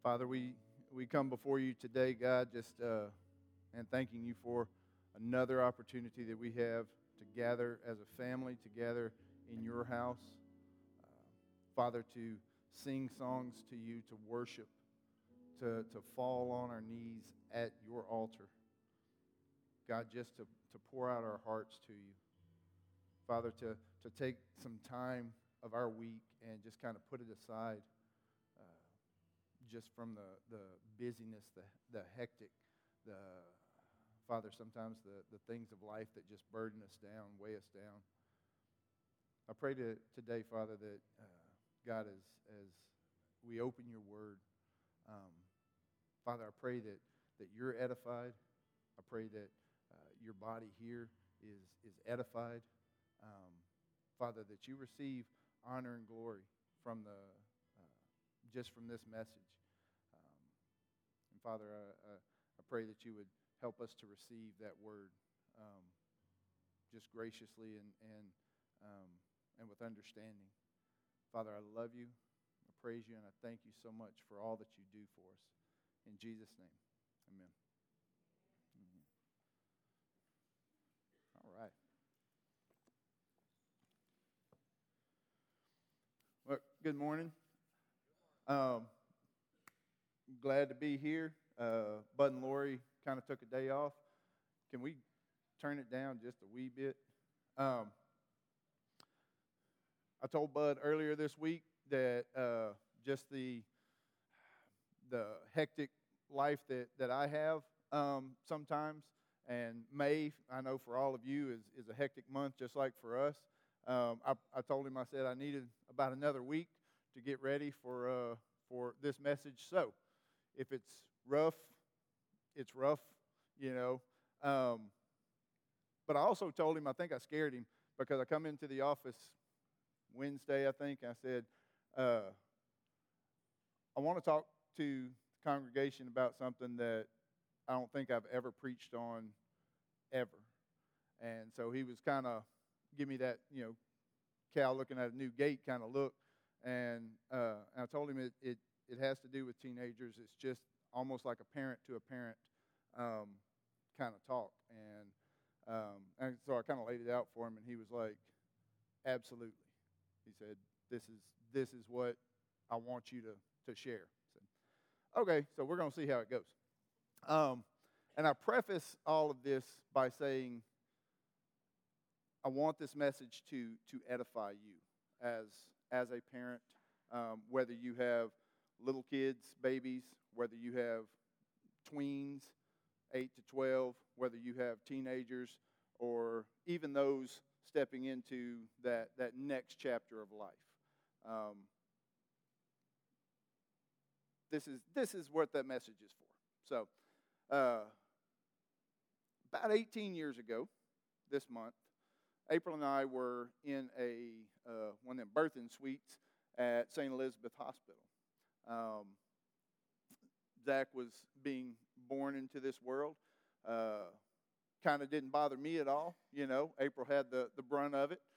Father, we come before you today, God, just and thanking you for another opportunity that we have to gather as a family together in your house. Uh, Father, to sing songs to you, to worship, to fall on our knees at your altar. God, just to pour out our hearts to you. Father, to take some time of our week and just kind of put it aside just from the busyness, the hectic, Father, sometimes the things of life that just burden us down, weigh us down. I pray today, Father, that God, as we open your word, Father, I pray that you're edified. I pray that your body here is edified. Father, that you receive honor and glory from just from this message. And Father, I pray that you would help us to receive that word just graciously and with understanding. Father, I love you, I praise you, and I thank you so much for all that you do for us. In Jesus' name, amen. All right. Well, good morning. Glad to be here. Bud and Lori kind of took a day off. Can we turn it down just a wee bit? I told Bud earlier this week that just the hectic life that I have sometimes, and May, I know for all of you, is a hectic month just like for us. I told him, I said I needed about another week to get ready for this message. So if it's rough, it's rough, you know. But I also told him, I think I scared him, because I come into the office Wednesday, I think, I said, I want to talk to the congregation about something that I don't think I've ever preached on ever. And so he was kind of give me that, cow looking at a new gate kind of look. And I told him it has to do with teenagers. It's just almost like a parent to a parent kind of talk. And so I kind of laid it out for him, and he was like, absolutely. He said, this is what I want you to share. I said, okay, so we're going to see how it goes. And I preface all of this by saying I want this message to edify you as a parent, whether you have little kids, babies, whether you have tweens, 8 to 12, whether you have teenagers, or even those stepping into that next chapter of life. This is what that message is for. So, about 18 years ago, this month, April and I were in one of them birthing suites at St. Elizabeth Hospital. Zach was being born into this world. Kind of didn't bother me at all. April had the brunt of it.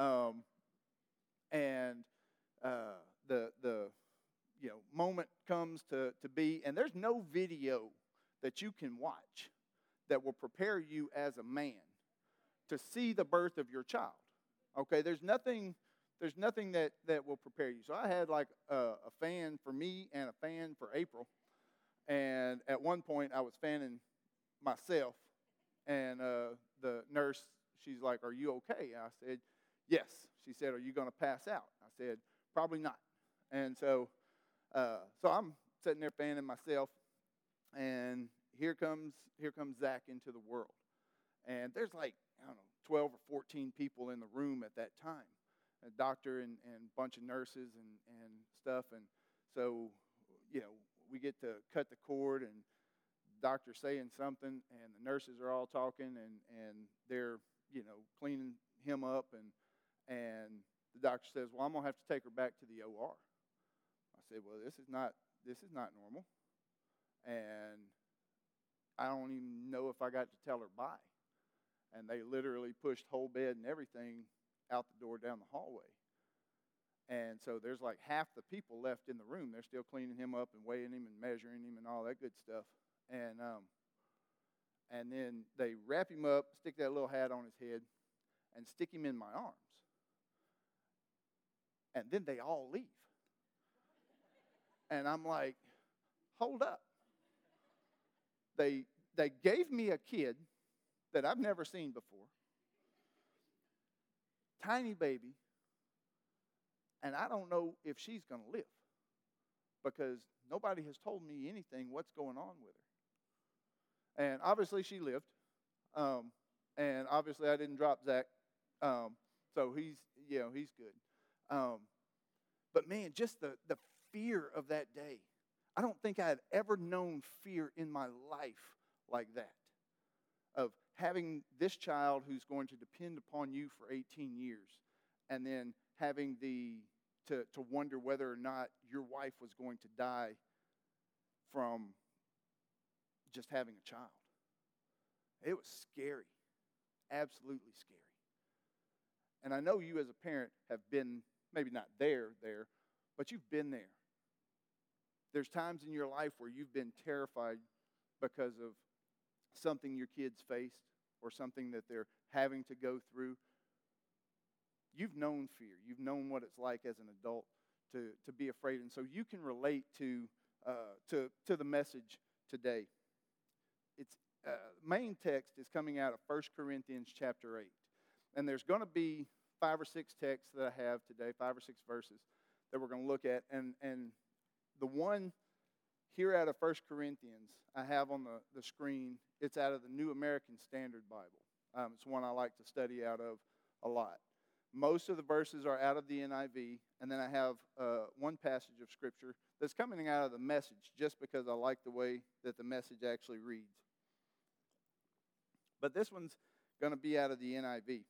And the moment comes to be, and there's no video that you can watch that will prepare you as a man to see the birth of your child. Okay, there's nothing that will prepare you. So I had like a fan for me and a fan for April. And at one point I was fanning myself, and the nurse, she's like, "Are you okay?" And I said, "Yes." She said, "Are you going to pass out?" I said, "Probably not." And so I'm sitting there fanning myself, and here comes Zach into the world. And there's like, I don't know, 12 or 14 people in the room at that time. A doctor and a bunch of nurses and stuff. And so, we get to cut the cord, and the doctor's saying something, and the nurses are all talking, and they're, cleaning him up. And the doctor says, "Well, I'm going to have to take her back to the OR. I said, "Well, this is not normal." And I don't even know if I got to tell her bye. And they literally pushed whole bed and everything out the door down the hallway. And so there's like half the people left in the room. They're still cleaning him up and weighing him and measuring him and all that good stuff. And then they wrap him up, stick that little hat on his head, and stick him in my arms. And then they all leave. And I'm like, hold up. They gave me a kid that I've never seen before. Tiny baby. And I don't know if she's going to live because nobody has told me anything what's going on with her. And obviously she lived. And obviously I didn't drop Zach. So he's good. But man, just the fear of that day. I don't think I had ever known fear in my life like that. Of having this child who's going to depend upon you for 18 years. And then having to wonder whether or not your wife was going to die from just having a child. It was scary. Absolutely scary. And I know you as a parent have been, maybe not there, but you've been there. There's times in your life where you've been terrified because of something your kids faced or something that they're having to go through. You've known fear. You've known what it's like as an adult to be afraid. And so you can relate to the message today. Its main text is coming out of 1 Corinthians chapter 8. And there's going to be 5 or 6 texts that I have today, 5 or 6 verses that we're going to look at. And the one here out of 1 Corinthians I have on the screen, it's out of the New American Standard Bible. It's one I like to study out of a lot. Most of the verses are out of the NIV, and then I have one passage of Scripture that's coming out of the Message, just because I like the way that the Message actually reads. But this one's going to be out of the NIV.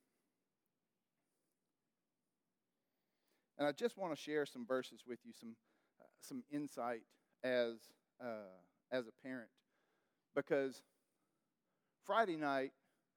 And I just want to share some verses with you, some insight as a parent, because Friday night,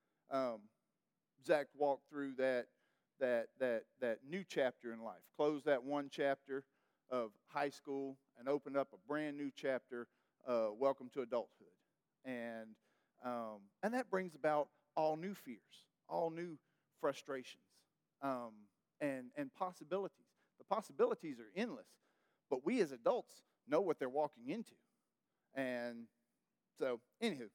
Zach walked through that new chapter in life, closed that one chapter of high school and opened up a brand new chapter, welcome to adulthood. And that brings about all new fears, all new frustrations, and possibilities. The possibilities are endless, but we as adults know what they're walking into. And so, anywho,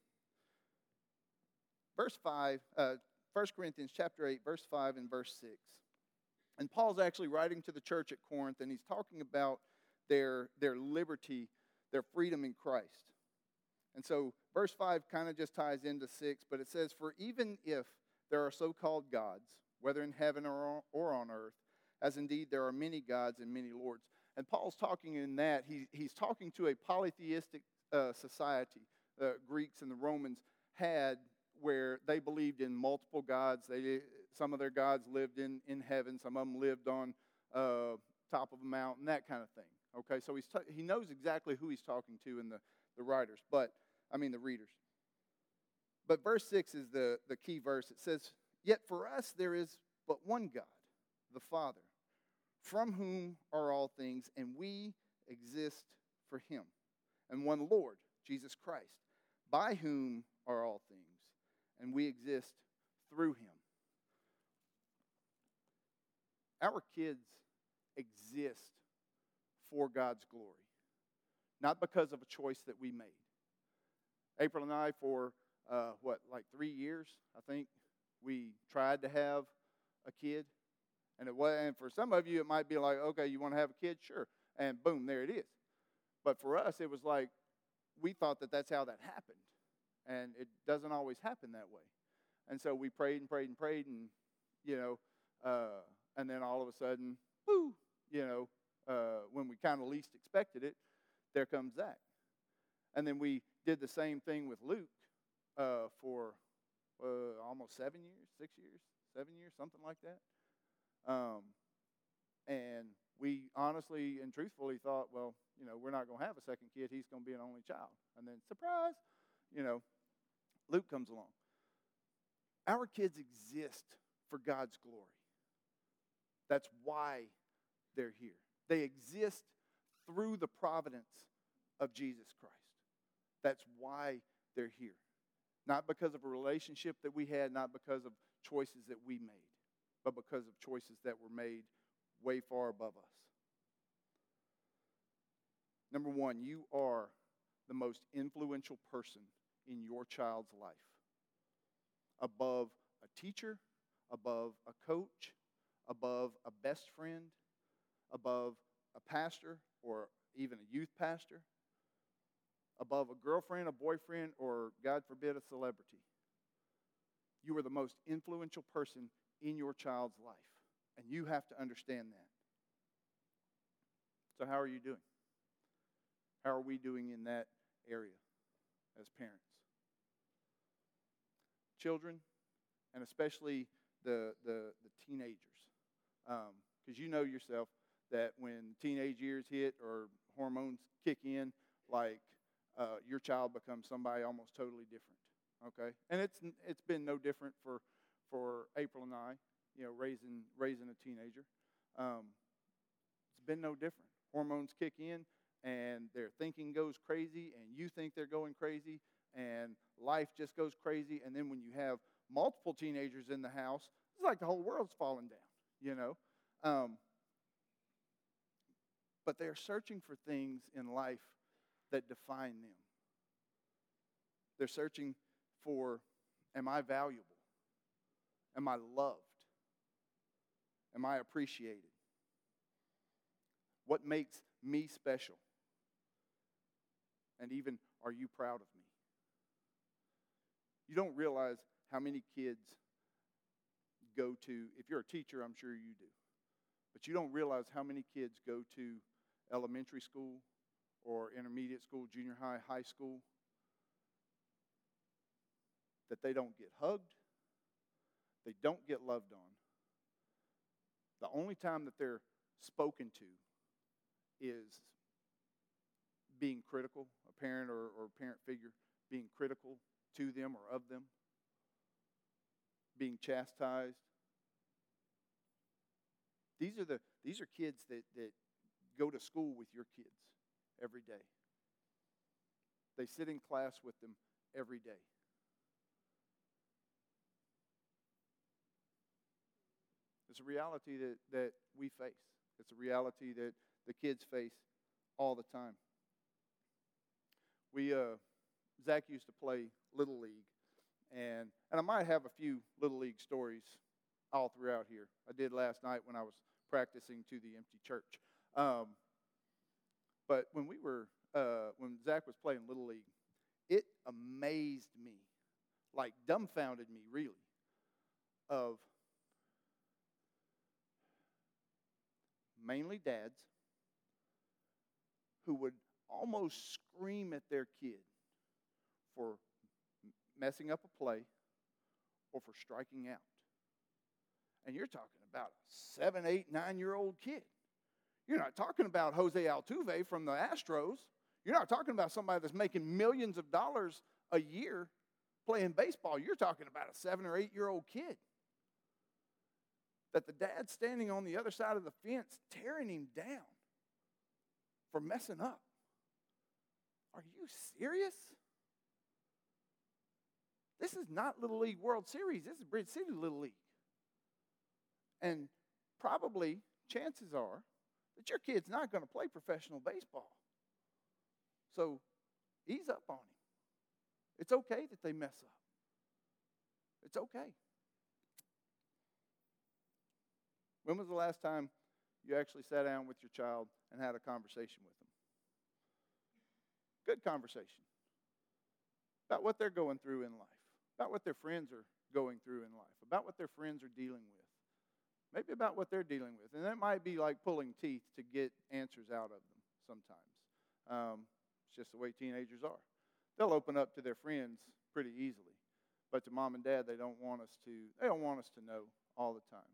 verse 5, 1 Corinthians chapter 8, verse 5 and verse 6. And Paul's actually writing to the church at Corinth, and he's talking about their liberty, their freedom in Christ. And so verse 5 kind of just ties into 6, but it says, "For even if there are so-called gods, whether in heaven or on earth, as indeed there are many gods and many lords." And Paul's talking in that, he's talking to a polytheistic society. The Greeks and the Romans had, where they believed in multiple gods. Some of their gods lived in heaven. Some of them lived on top of a mountain, that kind of thing. Okay, so he knows exactly who he's talking to in the readers. But verse 6 is the key verse. It says, "Yet for us there is but one God, the Father, from whom are all things, and we exist for him. And one Lord, Jesus Christ, by whom are all things, and we exist through him." Our kids exist for God's glory, not because of a choice that we made. April and I, for 3 years, I think, we tried to have a kid. And for some of you, it might be like, okay, you want to have a kid? Sure. And boom, there it is. But for us, it was like, we thought that that's how that happened. And it doesn't always happen that way. And so we prayed and prayed and prayed, and, and then all of a sudden, whoo, when we kind of least expected it, there comes Zach. And then we did the same thing with Luke for almost 7 years, 6 years, 7 years, something like that. And we honestly and truthfully thought, well, we're not going to have a second kid. He's going to be an only child. And then, surprise, Luke comes along. Our kids exist for God's glory. That's why they're here. They exist through the providence of Jesus Christ. That's why they're here. Not because of a relationship that we had, not because of choices that we made, but because of choices that were made way far above us. Number one, you are the most influential person in your child's life. Above a teacher, above a coach, above a best friend, above a pastor or even a youth pastor, above a girlfriend, a boyfriend, or, God forbid, a celebrity. You are the most influential person in your child's life, and you have to understand that. So how are you doing? How are we doing in that area as parents? Children, and especially the teenagers. Because you know yourself that when teenage years hit or hormones kick in, like your child becomes somebody almost totally different. Okay? And it's been no different for April and I, raising a teenager. It's been no different. Hormones kick in, and their thinking goes crazy, and you think they're going crazy, and life just goes crazy. And then when you have multiple teenagers in the house, it's like the whole world's falling down, But they're searching for things in life that define them. They're searching for, am I valuable? Am I loved? Am I appreciated? What makes me special? And even, are you proud of me? You don't realize how many kids go to, if you're a teacher, I'm sure you do, but you don't realize how many kids go to elementary school or intermediate school, junior high, high school, that they don't get hugged, they don't get loved on. The only time that they're spoken to is being critical, a parent or parent figure being critical to them or of them, being chastised. These are kids that go to school with your kids every day. They sit in class with them every day. It's a reality that we face. It's a reality that the kids face all the time. Zach used to play Little League, and I might have a few Little League stories all throughout here. I did last night when I was practicing to the empty church. But when Zach was playing Little League, it amazed me, like dumbfounded me really, of mainly dads who would almost scream at their kid for messing up a play or for striking out. And you're talking about a 7, 8, 9-year-old kid. You're not talking about Jose Altuve from the Astros. You're not talking about somebody that's making millions of dollars a year playing baseball. You're talking about a 7 or 8-year-old kid. That the dad's standing on the other side of the fence tearing him down for messing up. Are you serious? This is not Little League World Series. This is Bridge City Little League. And probably, chances are, that your kid's not going to play professional baseball. So, ease up on him. It's okay that they mess up. It's okay. When was the last time you actually sat down with your child and had a conversation with them? Good conversation. About what they're going through in life. About what their friends are going through in life. About what their friends are dealing with. Maybe about what they're dealing with. And that might be like pulling teeth to get answers out of them sometimes. It's just the way teenagers are. They'll open up to their friends pretty easily. But to mom and dad, they don't want us to know all the time.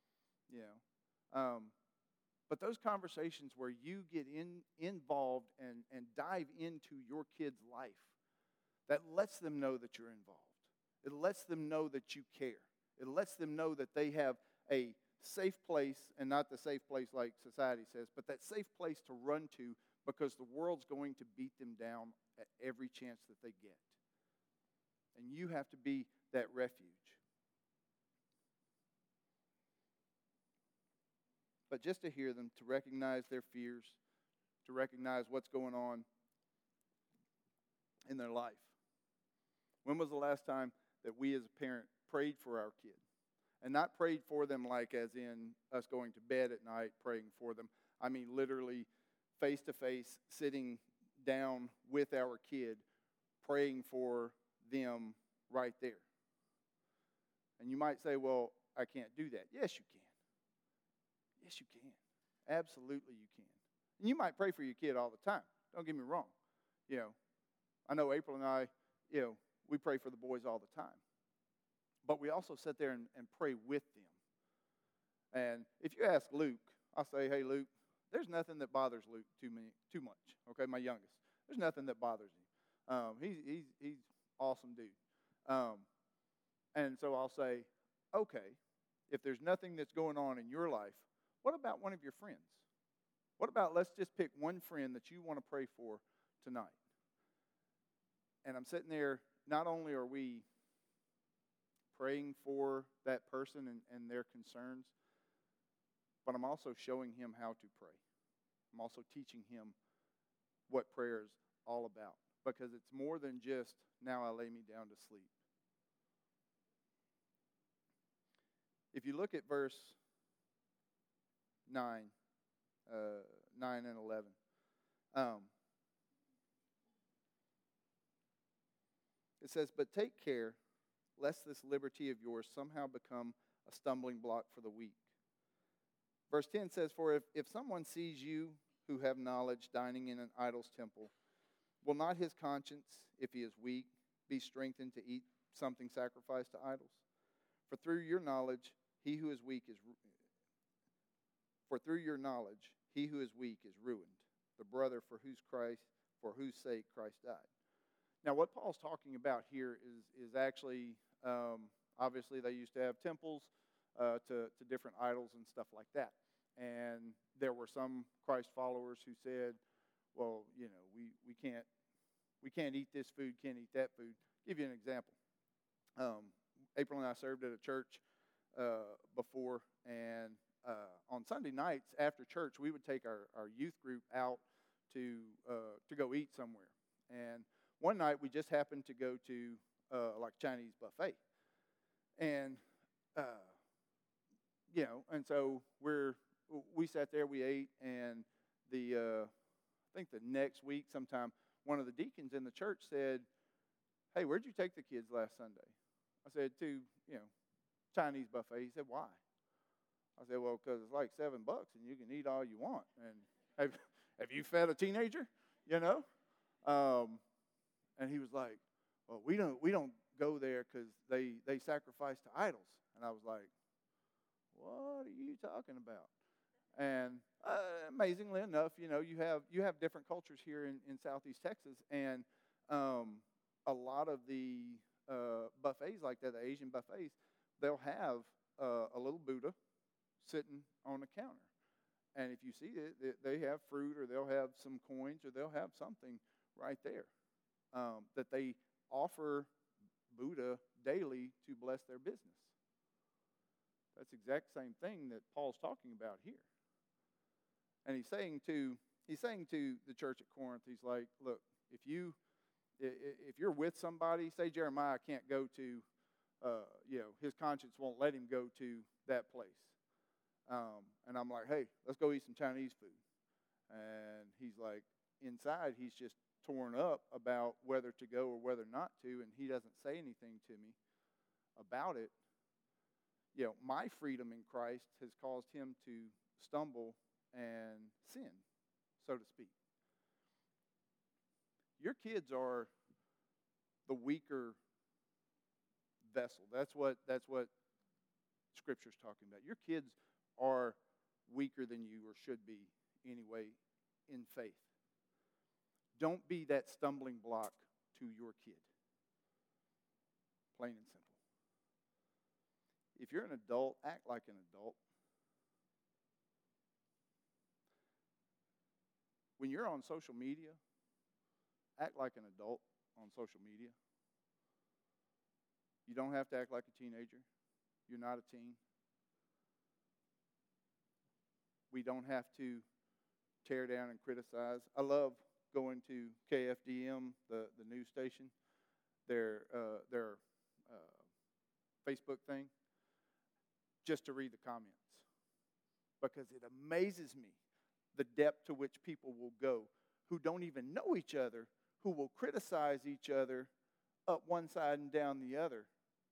But those conversations where you get involved and dive into your kid's life, that lets them know that you're involved. It lets them know that you care. It lets them know that they have a safe place, and not the safe place like society says, but that safe place to run to because the world's going to beat them down at every chance that they get. And you have to be that refuge. But just to hear them, to recognize their fears, to recognize what's going on in their life. When was the last time that we as a parent prayed for our kid? And not prayed for them like as in us going to bed at night praying for them. I mean literally face to face, sitting down with our kid, praying for them right there. And you might say, well, I can't do that. Yes, you can. Yes, you can. Absolutely you can. And you might pray for your kid all the time. Don't get me wrong. I know April and I, we pray for the boys all the time. But we also sit there and pray with them. And if you ask Luke, I'll say, hey, Luke, there's nothing that bothers Luke too much. Okay, my youngest. There's nothing that bothers him. He's awesome dude. And so I'll say, okay, if there's nothing that's going on in your life, what about one of your friends? What about let's just pick one friend that you want to pray for tonight? And I'm sitting there, not only are we praying for that person and their concerns, but I'm also showing him how to pray. I'm also teaching him what prayer is all about, because it's more than just, now I lay me down to sleep. If you look at verse 9 and 11, it says, but take care lest this liberty of yours somehow become a stumbling block for the weak. Verse 10 says, for if someone sees you who have knowledge dining in an idol's temple, will not his conscience, if he is weak, be strengthened to eat something sacrificed to idols? For through your knowledge, he who is weak is ruined, the brother for whose sake Christ died. Now, what Paul's talking about here is actually, obviously they used to have temples to different idols and stuff like that. And there were some Christ followers who said, well, we can't eat this food, can't eat that food. I'll give you an example. April and I served at a church before, and on Sunday nights after church, we would take our youth group out to go eat somewhere. And one night we just happened to go to like Chinese buffet, and and so we sat there, we ate, and I think the next week sometime, one of the deacons in the church said, hey, where'd you take the kids last Sunday? I said, to Chinese buffet. He said, why? I said, well, because it's like $7 and you can eat all you want. And have you fed a teenager? And he was like, well, we don't go there because they sacrifice to idols. And I was like, what are you talking about? And amazingly enough, you have different cultures here in Southeast Texas, and a lot of the buffets like that, the Asian buffets, they'll have a little Buddha sitting on the counter. And if you see it, they have fruit, or they'll have some coins, or they'll have something right there that they offer Buddha daily to bless their business. That's the exact same thing that Paul's talking about here. And he's saying to the church at Corinth, he's like, look, if you're with somebody, say Jeremiah can't go to, his conscience won't let him go to that place. And I'm like, hey, let's go eat some Chinese food. And he's like, inside, he's just torn up about whether to go or whether not to, and he doesn't say anything to me about it. My freedom in Christ has caused him to stumble and sin, so to speak. Your kids are the weaker vessel. That's what Scripture's talking about. Your kids are weaker than you, or should be anyway, in faith. Don't be that stumbling block to your kid. Plain and simple. If you're an adult, act like an adult. when you're on social media, act like an adult on social media. You don't have to act like a teenager. You're not a teen. We don't have to tear down and criticize. I love going to KFDM, the news station, their Facebook thing, just to read the comments. Because it amazes me the depth to which people will go who don't even know each other, who will criticize each other up one side and down the other.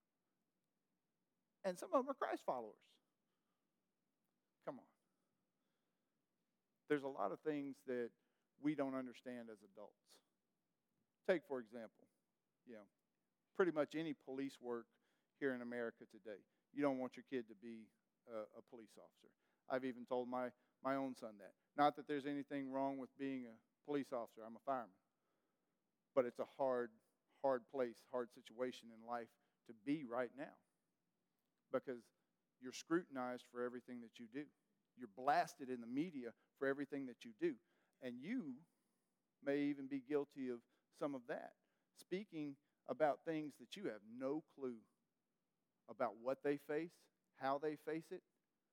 And some of them are Christ followers. Come on. There's a lot of things that we don't understand as adults. Take, for example, pretty much any police work here in America today. You don't want your kid to be a police officer. I've even told my own son that. Not that there's anything wrong with being a police officer. I'm a fireman. But it's a hard place, hard situation in life to be right now. Because you're scrutinized for everything that you do. You're blasted in the media for everything that you do. And you may even be guilty of some of that. Speaking about things that you have no clue about what they face, how they face it.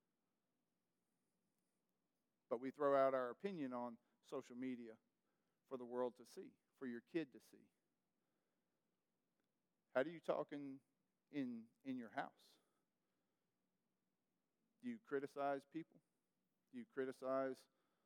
But we throw out our opinion on social media for the world to see, for your kid to see. How do you talk in your house? Do you criticize people? Do you criticize,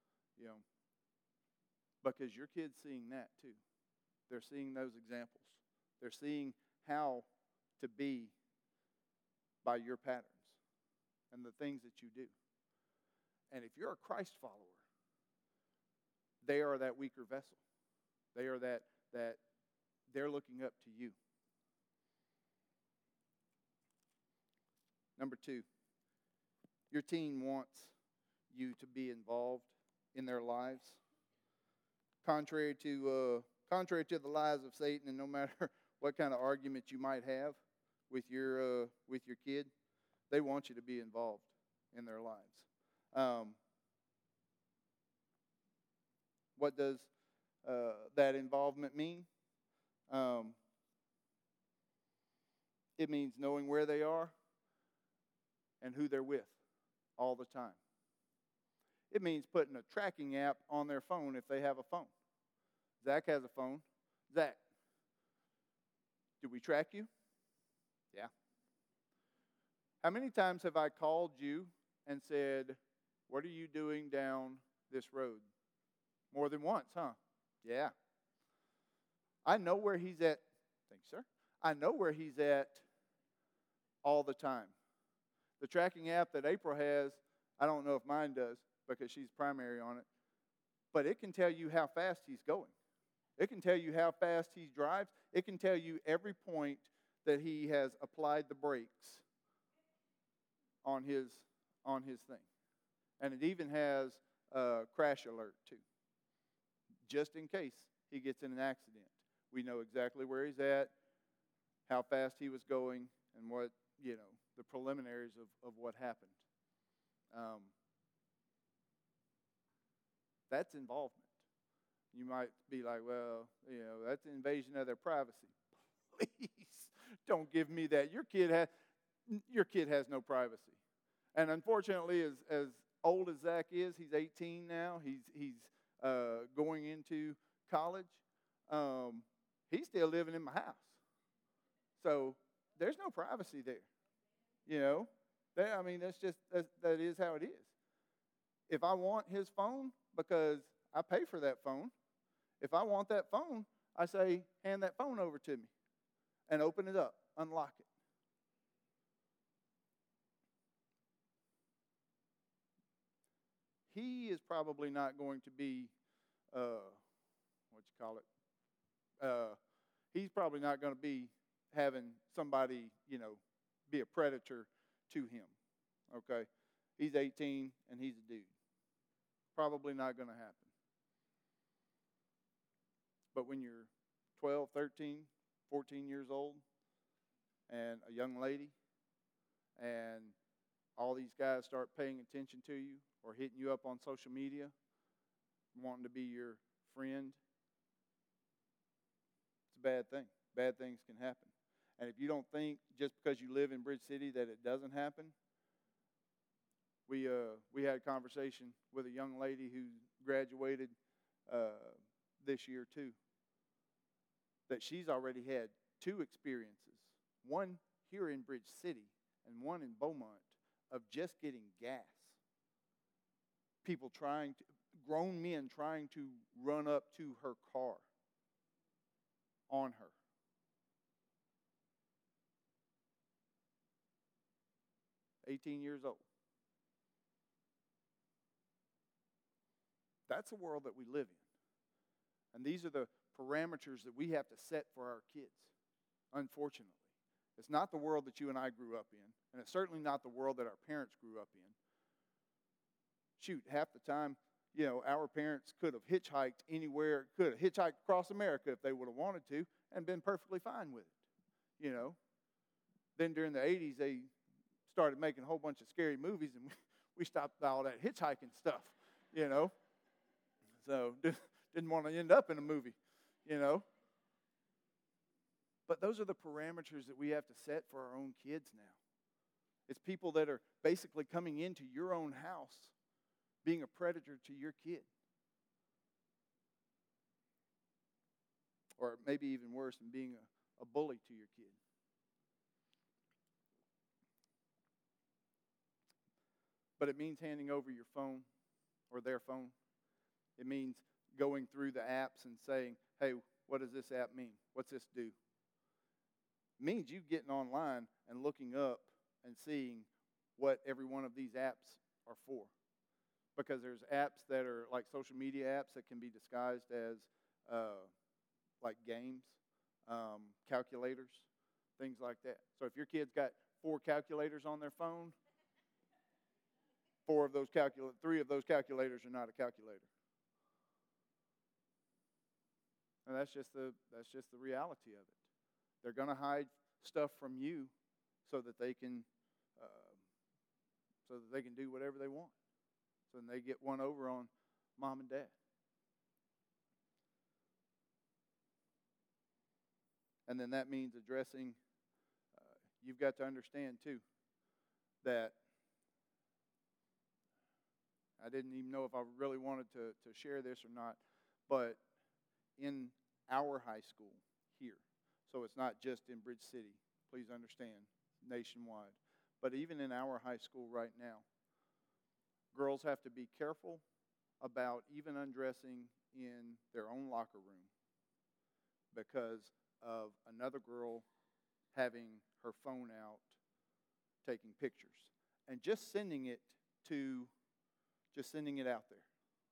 because your kid's seeing that too. They're seeing those examples. They're seeing how to be by your patterns and the things that you do. And if you're a Christ follower, they are that weaker vessel. They are that they're looking up to you. Number 2, your teen wants you to be involved in their lives. Contrary to the lies of Satan, and no matter what kind of argument you might have with your kid, they want you to be involved in their lives. What does that involvement mean? It means knowing where they are and who they're with all the time. It means putting a tracking app on their phone if they have a phone. Zach has a phone. Zach, do we track you? Yeah. How many times have I called you and said, what are you doing down this road? More than once, huh? Yeah. I know where he's at. Thanks, sir. I know where he's at all the time. The tracking app that April has, I don't know if mine does because she's primary on it, but it can tell you how fast he's going. It can tell you how fast he drives. It can tell you every point that he has applied the brakes on his thing. And it even has a crash alert too. Just in case he gets in an accident. We know exactly where he's at, how fast he was going, and what, the preliminaries of what happened. That's involvement. You might be like, well, that's an invasion of their privacy. Please don't give me that. Your kid has no privacy. And unfortunately, as old as Zach is, he's 18 now. He's going into college. He's still living in my house. So there's no privacy there. That is how it is. If I want his phone, because I pay for that phone, if I want that phone, I say, hand that phone over to me and open it up, unlock it. He is probably not going to be, he's probably not going to be having somebody, be a predator to him, okay? He's 18 and he's a dude. Probably not going to happen. But when you're 12, 13, 14 years old and a young lady and all these guys start paying attention to you or hitting you up on social media, wanting to be your friend, it's a bad thing. Bad things can happen. And if you don't think just because you live in Bridge City that it doesn't happen, we had a conversation with a young lady who graduated this year too, that she's already had 2 experiences, one here in Bridge City and one in Beaumont, of just getting gas. Grown men trying to run up to her car on her. "18 years old." That's the world that we live in. And these are the parameters that we have to set for our kids, unfortunately. It's not the world that you and I grew up in, and it's certainly not the world that our parents grew up in. Shoot, half the time, our parents could have hitchhiked anywhere, could have hitchhiked across America if they would have wanted to, and been perfectly fine with it, Then during the 80s, they started making a whole bunch of scary movies, and we stopped all that hitchhiking stuff, So didn't want to end up in a movie, But those are the parameters that we have to set for our own kids now. It's people that are basically coming into your own house, being a predator to your kid. Or maybe even worse, than being a bully to your kid. But it means handing over your phone or their phone. It means going through the apps and saying, "Hey, what does this app mean? What's this do?" It means you getting online and looking up and seeing what every one of these apps are for. Because there's apps that are like social media apps that can be disguised as like games, calculators, things like that. So if your kid's got 4 calculators on their phone, 3 of those calculators are not a calculator. And that's just the reality of it. They're going to hide stuff from you so that they can do whatever they want. So then they get one over on mom and dad. And then that means addressing, you've got to understand too, that I didn't even know if I really wanted to share this or not, but in our high school here, so it's not just in Bridge City, please understand, nationwide, but even in our high school right now, girls have to be careful about even undressing in their own locker room because of another girl having her phone out taking pictures and just sending it out there.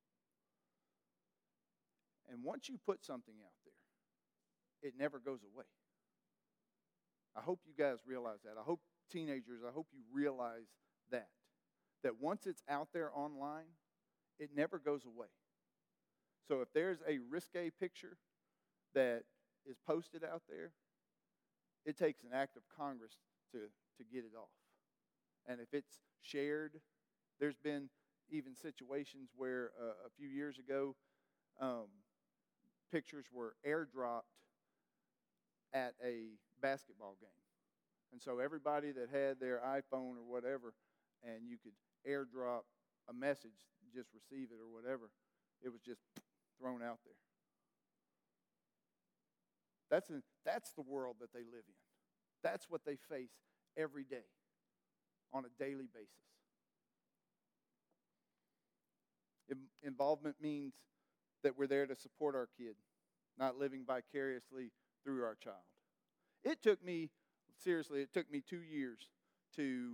And once you put something out there, it never goes away. I hope you guys realize that. I hope teenagers, I hope you realize that once it's out there online, it never goes away. So if there's a risque picture that is posted out there, it takes an act of Congress to get it off. And if it's shared, there's been even situations where a few years ago, pictures were airdropped at a basketball game. And so everybody that had their iPhone or whatever, and you could airdrop a message, just receive it or whatever, it was just thrown out there. That's the world that they live in. That's what they face every day on a daily basis. Involvement means that we're there to support our kid, not living vicariously through our child. It took me 2 years to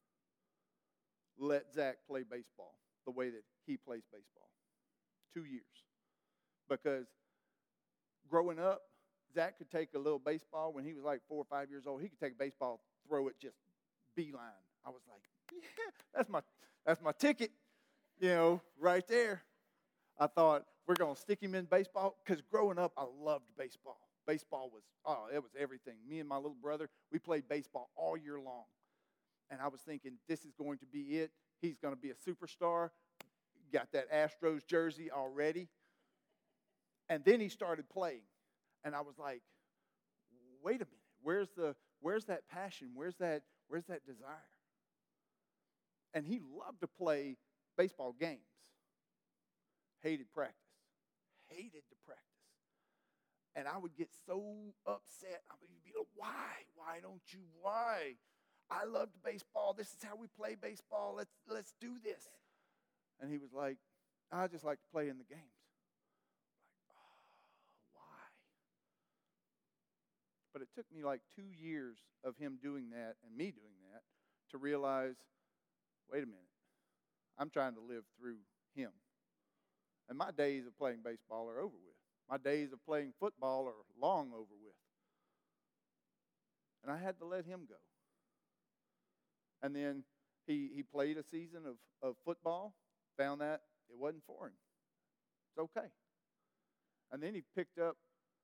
let Zach play baseball the way that he plays baseball. 2 years. Because growing up, Zach could take a little baseball when he was like 4 or 5 years old. He could take a baseball, throw it just beeline. I was like, yeah, that's my ticket, right there. I thought we're going to stick him in baseball because growing up, I loved baseball. Baseball it was everything. Me and my little brother, we played baseball all year long. And I was thinking, this is going to be it. He's going to be a superstar, got that Astros jersey already. And then he started playing. And I was like, wait a minute, where's that passion? Where's that desire? And he loved to play baseball games. Hated practice. Hated to practice. And I would get so upset. I would be like, why don't you? Why? I loved baseball. This is how we play baseball. Let's do this. And he was like, I just like to play in the games. Like, why? But it took me like 2 years of him doing that and me doing that to realize, wait a minute, I'm trying to live through him. And my days of playing baseball are over with. My days of playing football are long over with. And I had to let him go. And then he played a season of football, found that it wasn't for him. It's okay. And then he picked up,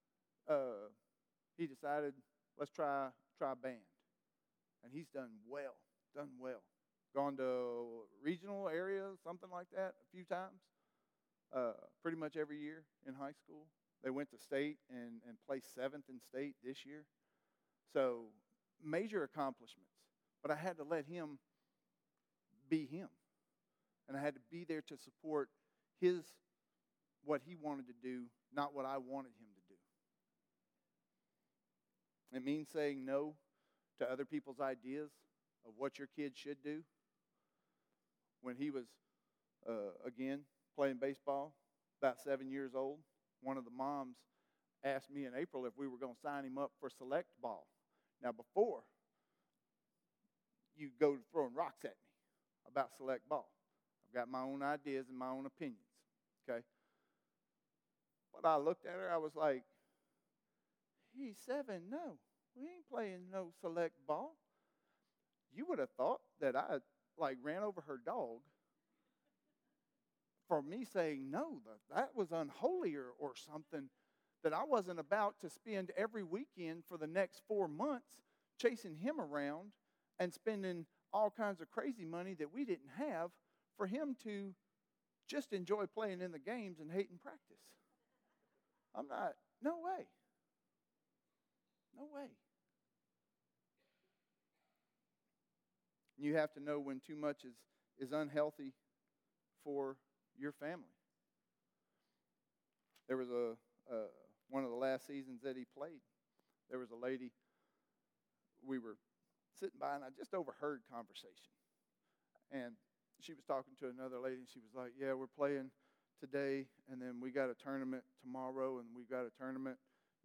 he decided, let's try band. And he's done well. Gone to regional area, something like that, a few times. Pretty much every year in high school. They went to state and placed 7th in state this year. So major accomplishments. But I had to let him be him. And I had to be there to support what he wanted to do, not what I wanted him to do. It means saying no to other people's ideas of what your kid should do. When he was, again, playing baseball, about 7 years old, one of the moms asked me in April if we were going to sign him up for select ball. Now, before, you go throwing rocks at me about select ball. I've got my own ideas and my own opinions, okay? But I looked at her, I was like, he's 7, no, we ain't playing no select ball. You would have thought that I, ran over her dog for me saying no. That was unholy or something, that I wasn't about to spend every weekend for the next 4 months chasing him around and spending all kinds of crazy money that we didn't have for him to just enjoy playing in the games and hating practice. I'm not, no way. No way. You have to know when too much is unhealthy for your family. There was one of the last seasons that he played. There was a lady, we were sitting by, and I just overheard conversation. And she was talking to another lady, and she was like, yeah, we're playing today, and then we got a tournament tomorrow, and we've got a tournament,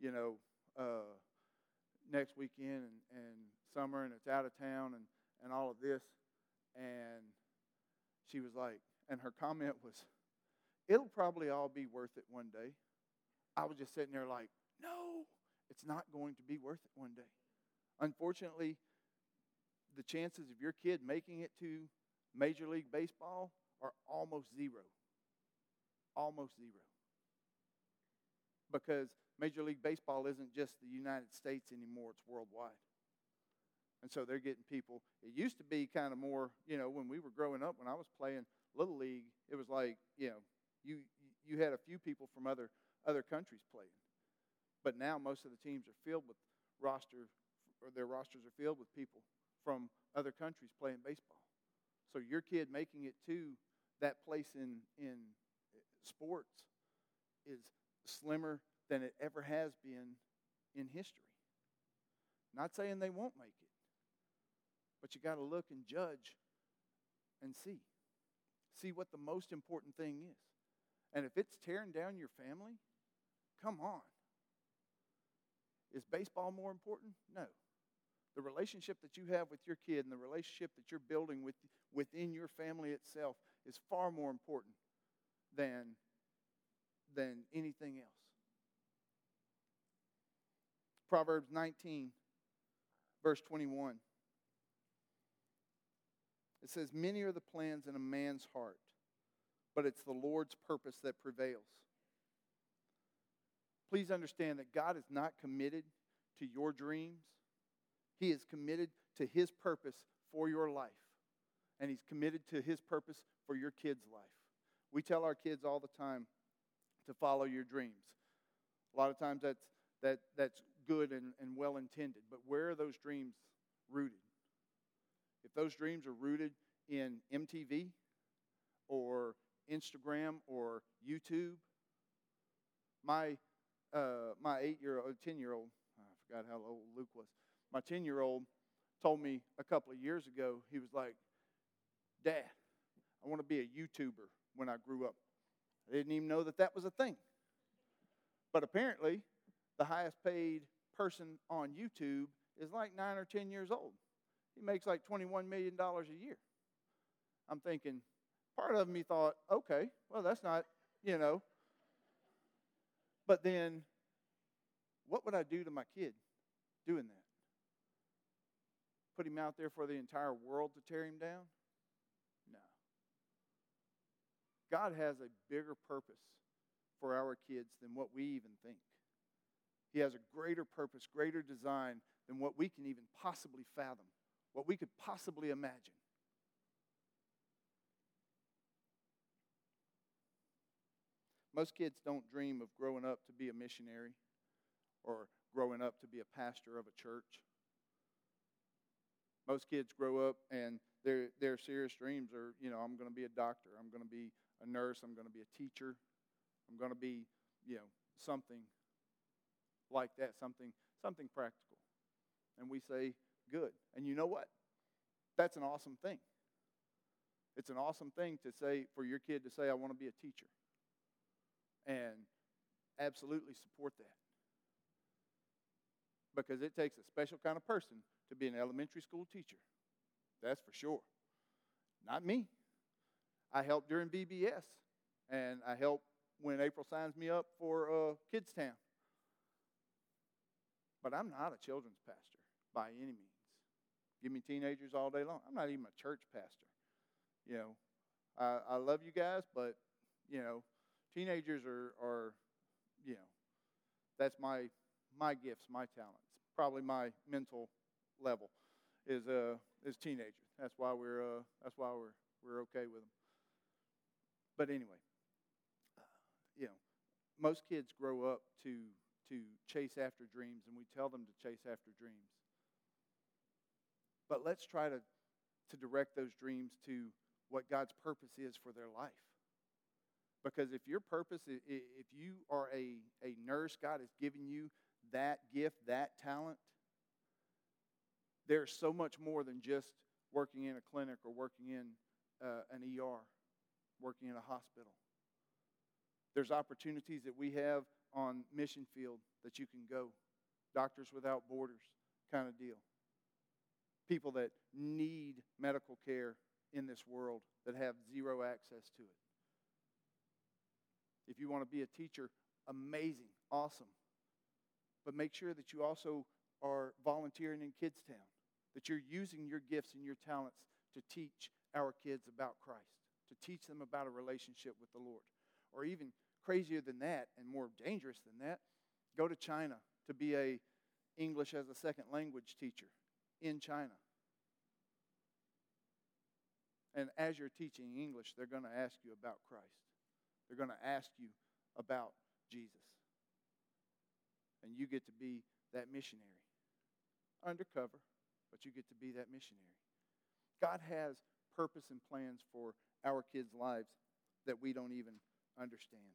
next weekend, and summer, and it's out of town, and all of this. And she was like, and her comment was, it'll probably all be worth it one day. I was just sitting there like, no, it's not going to be worth it one day. Unfortunately, the chances of your kid making it to Major League Baseball are almost zero. Almost zero. Because Major League Baseball isn't just the United States anymore, it's worldwide. And so they're getting people. It used to be kind of more, when we were growing up, when I was playing Little League, it was like, you had a few people from other countries playing. But now most of the teams are filled with their rosters are filled with people from other countries playing baseball. So your kid making it to that place in sports is slimmer than it ever has been in history. Not saying they won't make it, but you got to look and judge and see. See what the most important thing is. And if it's tearing down your family, come on. Is baseball more important? No. The relationship that you have with your kid and the relationship that you're building within your family itself is far more important than anything else. Proverbs 19, verse 21. It says, many are the plans in a man's heart, but it's the Lord's purpose that prevails. Please understand that God is not committed to your dreams. He is committed to His purpose for your life. And He's committed to His purpose for your kid's life. We tell our kids all the time to follow your dreams. A lot of times that's good and well intended, but where are those dreams rooted? If those dreams are rooted in MTV or Instagram or YouTube, my 10-year-old, I forgot how old Luke was. My 10-year-old told me a couple of years ago, he was like, Dad, I want to be a YouTuber when I grew up. I didn't even know that was a thing. But apparently, the highest paid person on YouTube is like 9 or 10 years old. He makes like $21 million a year. I'm thinking, part of me thought, okay, well, that's not, But then, what would I do to my kid doing that? Put him out there for the entire world to tear him down? No. God has a bigger purpose for our kids than what we even think. He has a greater purpose, greater design than what we can even possibly fathom, what we could possibly imagine. Most kids don't dream of growing up to be a missionary or growing up to be a pastor of a church. Most kids grow up and their serious dreams are, I'm going to be a doctor, I'm going to be a nurse, I'm going to be a teacher, I'm going to be, something like that, something practical. And we say, good. And you know what? That's an awesome thing. It's an awesome thing to say, for your kid to say, I want to be a teacher. And absolutely support that. Because it takes a special kind of person to be an elementary school teacher. That's for sure. Not me. I helped during BBS. And I helped when April signs me up for Kids Town. But I'm not a children's pastor by any means. Give me teenagers all day long. I'm not even a church pastor. I love you guys, but, teenagers are that's my gifts, my talents. Probably my mental level is teenagers. That's why we're okay with them. But anyway, most kids grow up to chase after dreams, and we tell them to chase after dreams. But let's try to direct those dreams to what God's purpose is for their life. Because if your purpose, if you are a nurse, God has given you that gift, that talent, there's so much more than just working in a clinic or working in an ER, working in a hospital. There's opportunities that we have on mission field that you can go. Doctors Without Borders kind of deal. People that need medical care in this world that have zero access to it. If you want to be a teacher, amazing, awesome. But make sure that you also are volunteering in Kids Town, that you're using your gifts and your talents to teach our kids about Christ, to teach them about a relationship with the Lord. Or even crazier than that and more dangerous than that, go to China to be a English as a second language teacher in China. And as you're teaching English, they're going to ask you about Christ. They're going to ask you about Jesus. And you get to be that missionary. Undercover, but you get to be that missionary. God has purpose and plans for our kids' lives that we don't even understand.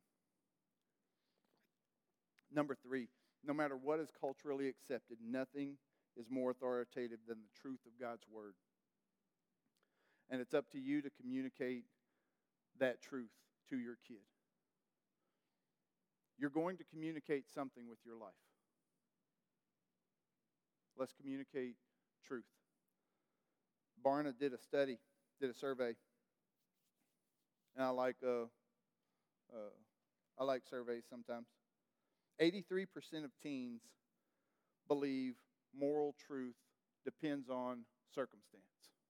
Number 3, no matter what is culturally accepted, nothing is more authoritative than the truth of God's Word. And it's up to you to communicate that truth to your kid. You're going to communicate something with your life. Let's communicate truth. Barna did a survey, and I like surveys sometimes. 83% of teens believe moral truth depends on circumstance.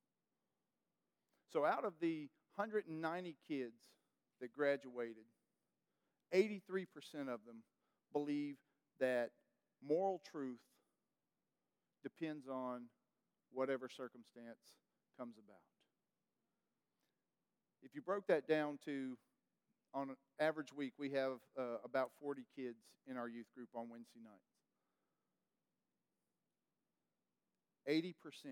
So out of the 190 kids that graduated, 83% of them believe that moral truth depends on whatever circumstance comes about. If you broke that down to on an average week, we have about 40 kids in our youth group on Wednesday nights. 80%.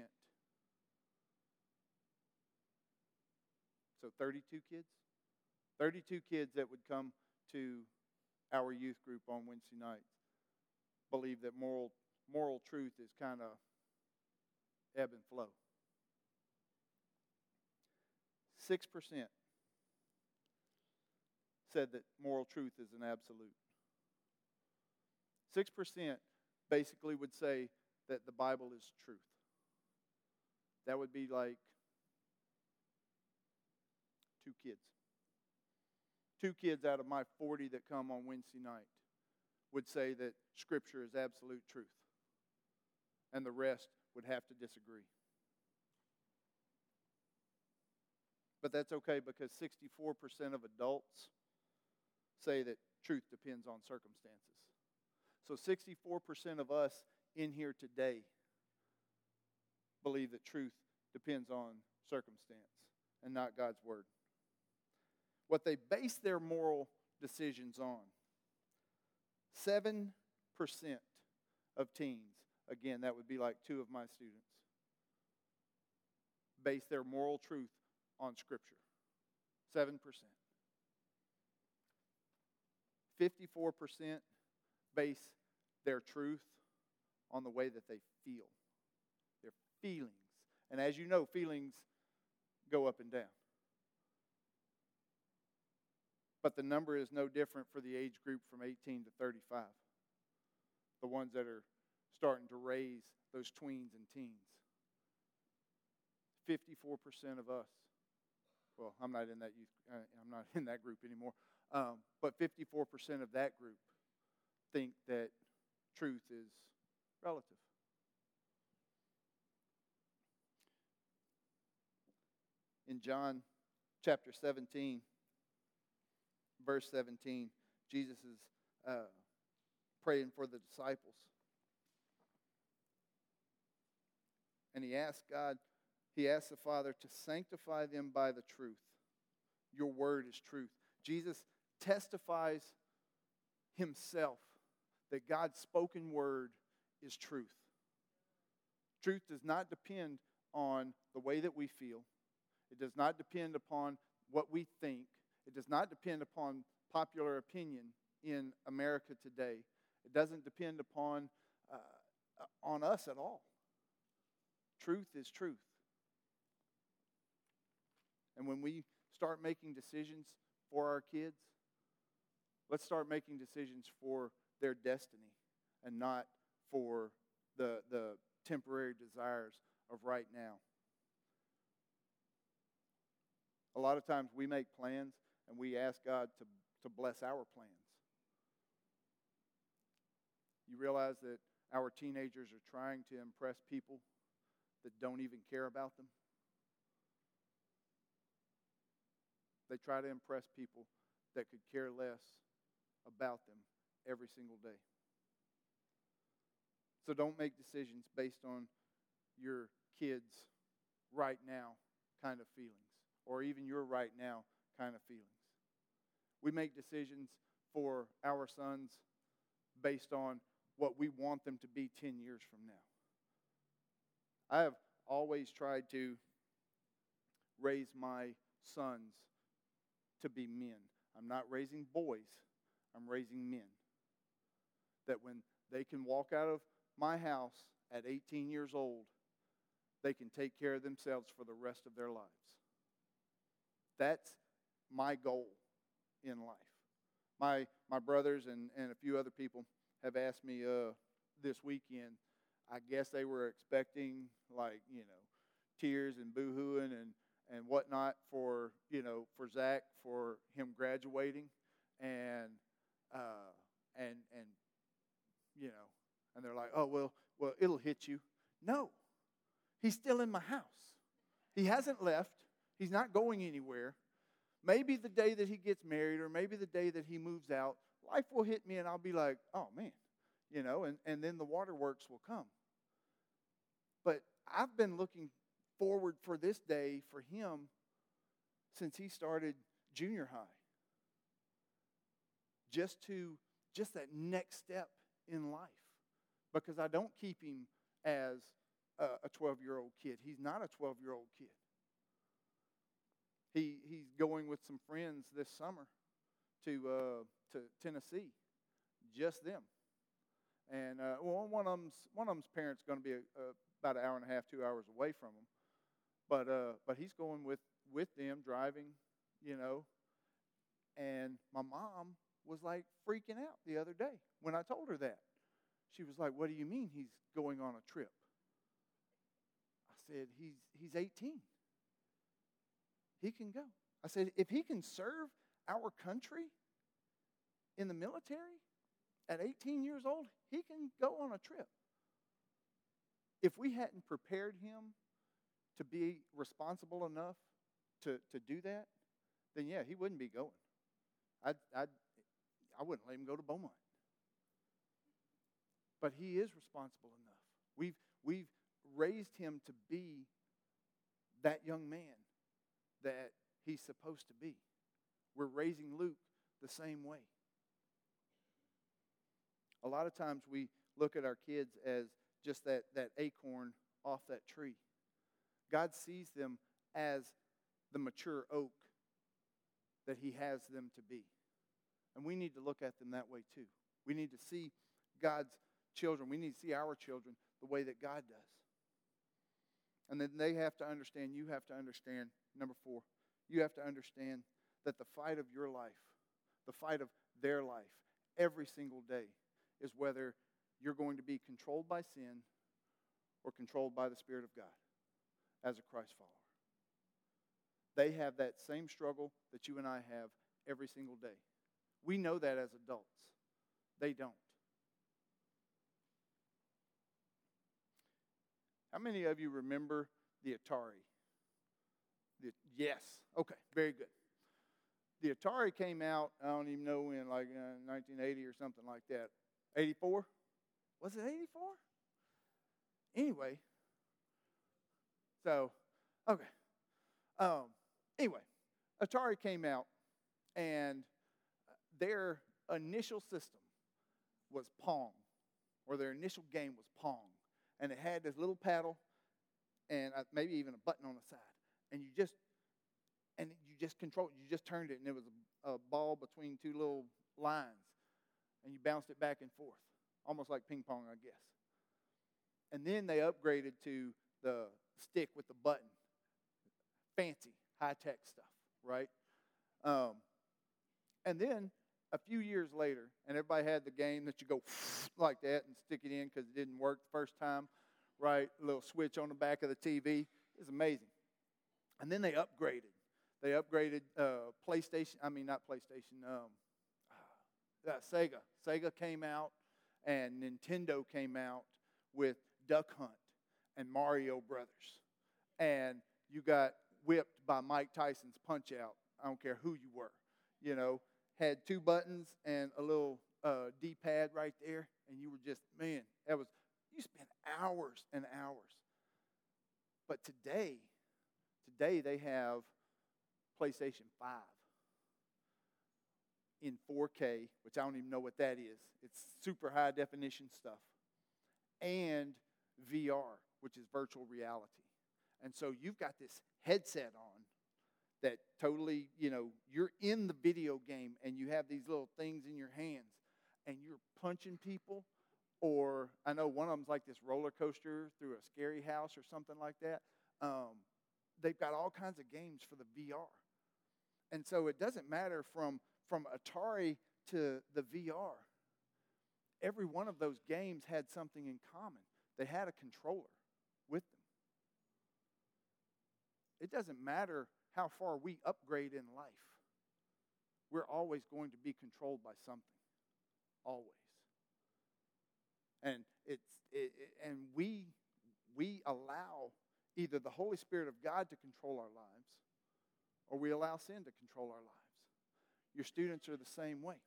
So 32 kids? 32 kids that would come to our youth group on Wednesday nights believe that moral truth is kind of ebb and flow. 6% said that moral truth is an absolute. 6% basically would say that the Bible is truth. That would be like 2 kids. 2 kids out of my 40 that come on Wednesday night would say that Scripture is absolute truth. And the rest would have to disagree. But that's okay, because 64% of adults say that truth depends on circumstances. So 64% of us in here today believe that truth depends on circumstance and not God's Word. What they base their moral decisions on, 7% of teens, again, that would be like 2 of my students, base their moral truth on Scripture. 7%. 54% base their truth on the way that they feel. Their feelings. And as you know, feelings go up and down. But the number is no different for the age group from 18 to 35. The ones that are starting to raise those tweens and teens. 54% of us, well, I'm not in that group anymore, but 54% of that group think that truth is relative. In John chapter 17, verse 17, Jesus is praying for the disciples. And he asked the Father to sanctify them by the truth. Your word is truth. Jesus testifies himself that God's spoken word is truth. Truth does not depend on the way that we feel. It does not depend upon what we think. It does not depend upon popular opinion in America today. It doesn't depend upon on us at all. Truth is truth. And when we start making decisions for our kids, let's start making decisions for their destiny and not for the temporary desires of right now. A lot of times we make plans and we ask God to bless our plans. You realize that our teenagers are trying to impress people that don't even care about them? They try to impress people that could care less about them every single day. So don't make decisions based on your kids' right now kind of feelings, or even your right now kind of feelings. We make decisions for our sons based on what we want them to be 10 years from now. I have always tried to raise my sons to be men. I'm not raising boys. I'm raising men. That when they can walk out of my house at 18 years old, they can take care of themselves for the rest of their lives. That's my goal in life. My brothers and a few other people have asked me this weekend. I guess they were expecting, tears and boo-hooing and whatnot for Zach, for him graduating, and they're like, oh, well, it'll hit you. No, he's still in my house. He hasn't left. He's not going anywhere. Maybe the day that he gets married, or maybe the day that he moves out, life will hit me and I'll be like, oh man, and then the waterworks will come. But I've been looking forward for this day for him since he started junior high. just that next step in life. Because I don't keep him as a 12-year-old kid. He's not a 12-year-old kid. He's going with some friends this summer to Tennessee, just them. And one of them's parents going to be about an hour and a half, 2 hours away from him. But he's going with them, driving, And my mom was like freaking out the other day when I told her that. She was like, "What do you mean he's going on a trip?" I said, he's 18. He can go. I said, if he can serve our country in the military at 18 years old, he can go on a trip. If we hadn't prepared him to be responsible enough to do that, then yeah, he wouldn't be going. I wouldn't let him go to Beaumont. But he is responsible enough. We've raised him to be that young man that he's supposed to be. We're raising Luke the same way. A lot of times we look at our kids as just that acorn off that tree. God sees them as the mature oak that he has them to be. And we need to look at them that way too. We need to see God's children. We need to see our children the way that God does. And then they have to understand, you have to understand, number 4, you have to understand that the fight of your life, the fight of their life, every single day is whether you're going to be controlled by sin or controlled by the Spirit of God as a Christ follower. They have that same struggle that you and I have every single day. We know that as adults. They don't. How many of you remember the Atari? Yes. Okay, very good. The Atari came out, I don't even know when, like 1980 or something like that. 84? Was it 84? Anyway. So, okay. Anyway, Atari came out, and their initial system was Pong, or their initial game was Pong. And it had this little paddle and maybe even a button on the side. And you just controlled it. You just turned it, and it was a ball between two little lines. And you bounced it back and forth, almost like ping pong, I guess. And then they upgraded to the stick with the button. Fancy, high-tech stuff, right? And then a few years later, and everybody had the game that you go like that and stick it in because it didn't work the first time, right? A little switch on the back of the TV. It's amazing. And then they upgraded. They upgraded Sega. Sega came out, and Nintendo came out with Duck Hunt and Mario Brothers. And you got whipped by Mike Tyson's Punch-Out. I don't care who you were, had 2 buttons and a little D-pad right there, and you were just, man, you spent hours and hours. But today they have PlayStation 5 in 4K, which I don't even know what that is. It's super high definition stuff. And VR, which is virtual reality. And so you've got this headset on that totally, you're in the video game and you have these little things in your hands and you're punching people. Or I know one of them's like this roller coaster through a scary house or something like that. They've got all kinds of games for the VR. And so it doesn't matter from Atari to the VR. Every one of those games had something in common. They had a controller with them. It doesn't matter how far we upgrade in life. We're always going to be controlled by something. Always. And we allow either the Holy Spirit of God to control our lives, or we allow sin to control our lives. Your students are the same way.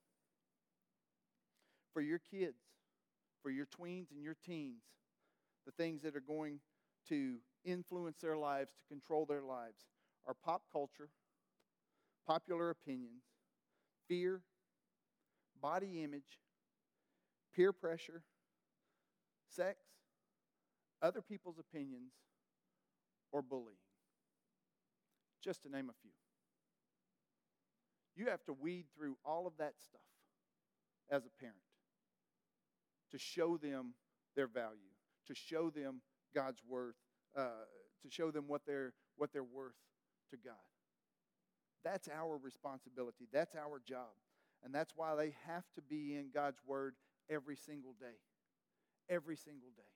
For your kids, for your tweens and your teens, the things that are going to influence their lives, to control their lives, are pop culture, popular opinions, fear, body image, peer pressure, sex, other people's opinions, or bullying. Just to name a few. You have to weed through all of that stuff as a parent to show them their value, to show them God's worth, to show them what they're worth to God. That's our responsibility. That's our job. And that's why they have to be in God's Word every single day. Every single day.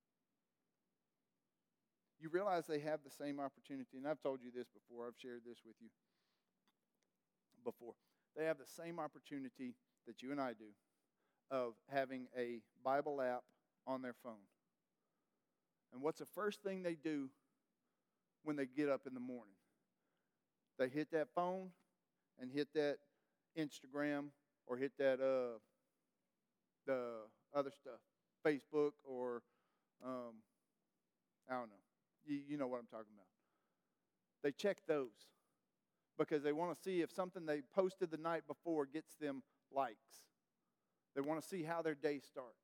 You realize they have the same opportunity, and I've told you this before. I've shared this with you before. They have the same opportunity that you and I do of having a Bible app on their phone. And what's the first thing they do when they get up in the morning? They hit that phone and hit that Instagram or hit that the other stuff, Facebook or I don't know. You know what I'm talking about. They check those because they want to see if something they posted the night before gets them likes. They want to see how their day starts.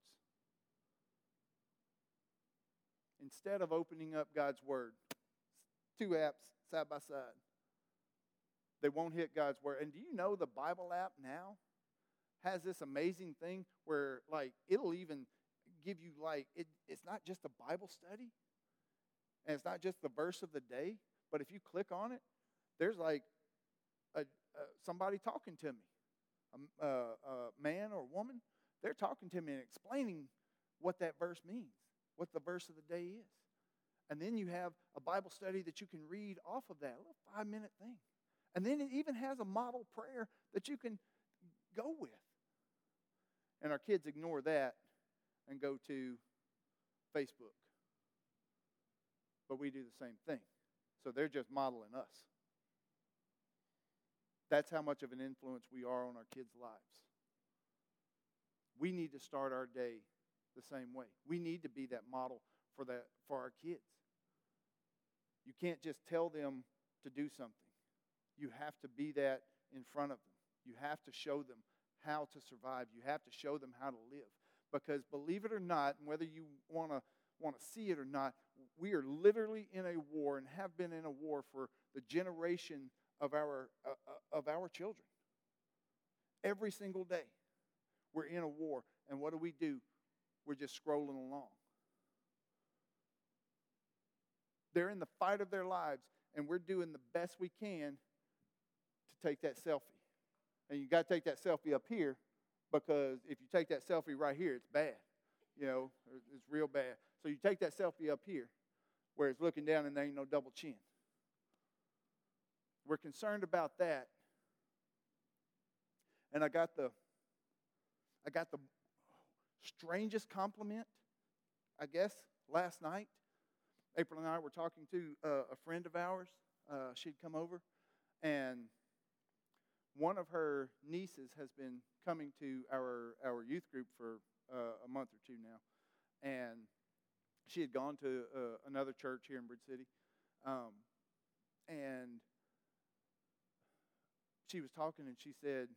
Instead of opening up God's Word, two apps side by side, they won't hit God's Word. And do you know the Bible app now has this amazing thing where, like, it'll even give you, like, it's not just a Bible study, and it's not just the verse of the day, but if you click on it, there's, like, somebody talking to me, a man or a woman. They're talking to me and explaining what that verse means, what the verse of the day is. And then you have a Bible study that you can read off of that, a little 5-minute thing. And then it even has a model prayer that you can go with. And our kids ignore that and go to Facebook. But we do the same thing. So they're just modeling us. That's how much of an influence we are on our kids' lives. We need to start our day the same way. We need to be that model for our kids. You can't just tell them to do something. You have to be that in front of them. You have to show them how to survive. You have to show them how to live. Because believe it or not, and whether you want to see it or not, we are literally in a war and have been in a war for the generation of our children. Every single day, we're in a war. And what do? We're just scrolling along. They're in the fight of their lives, and we're doing the best we can to take that selfie. And you got to take that selfie up here, because if you take that selfie right here, it's bad. You know, it's real bad. So you take that selfie up here, where it's looking down and there ain't no double chin. We're concerned about that. And I got the strangest compliment, I guess, last night. April and I were talking to a friend of ours. She'd come over, and one of her nieces has been coming to our youth group for a month or two now. And she had gone to another church here in Bridge City. And she was talking, and she said,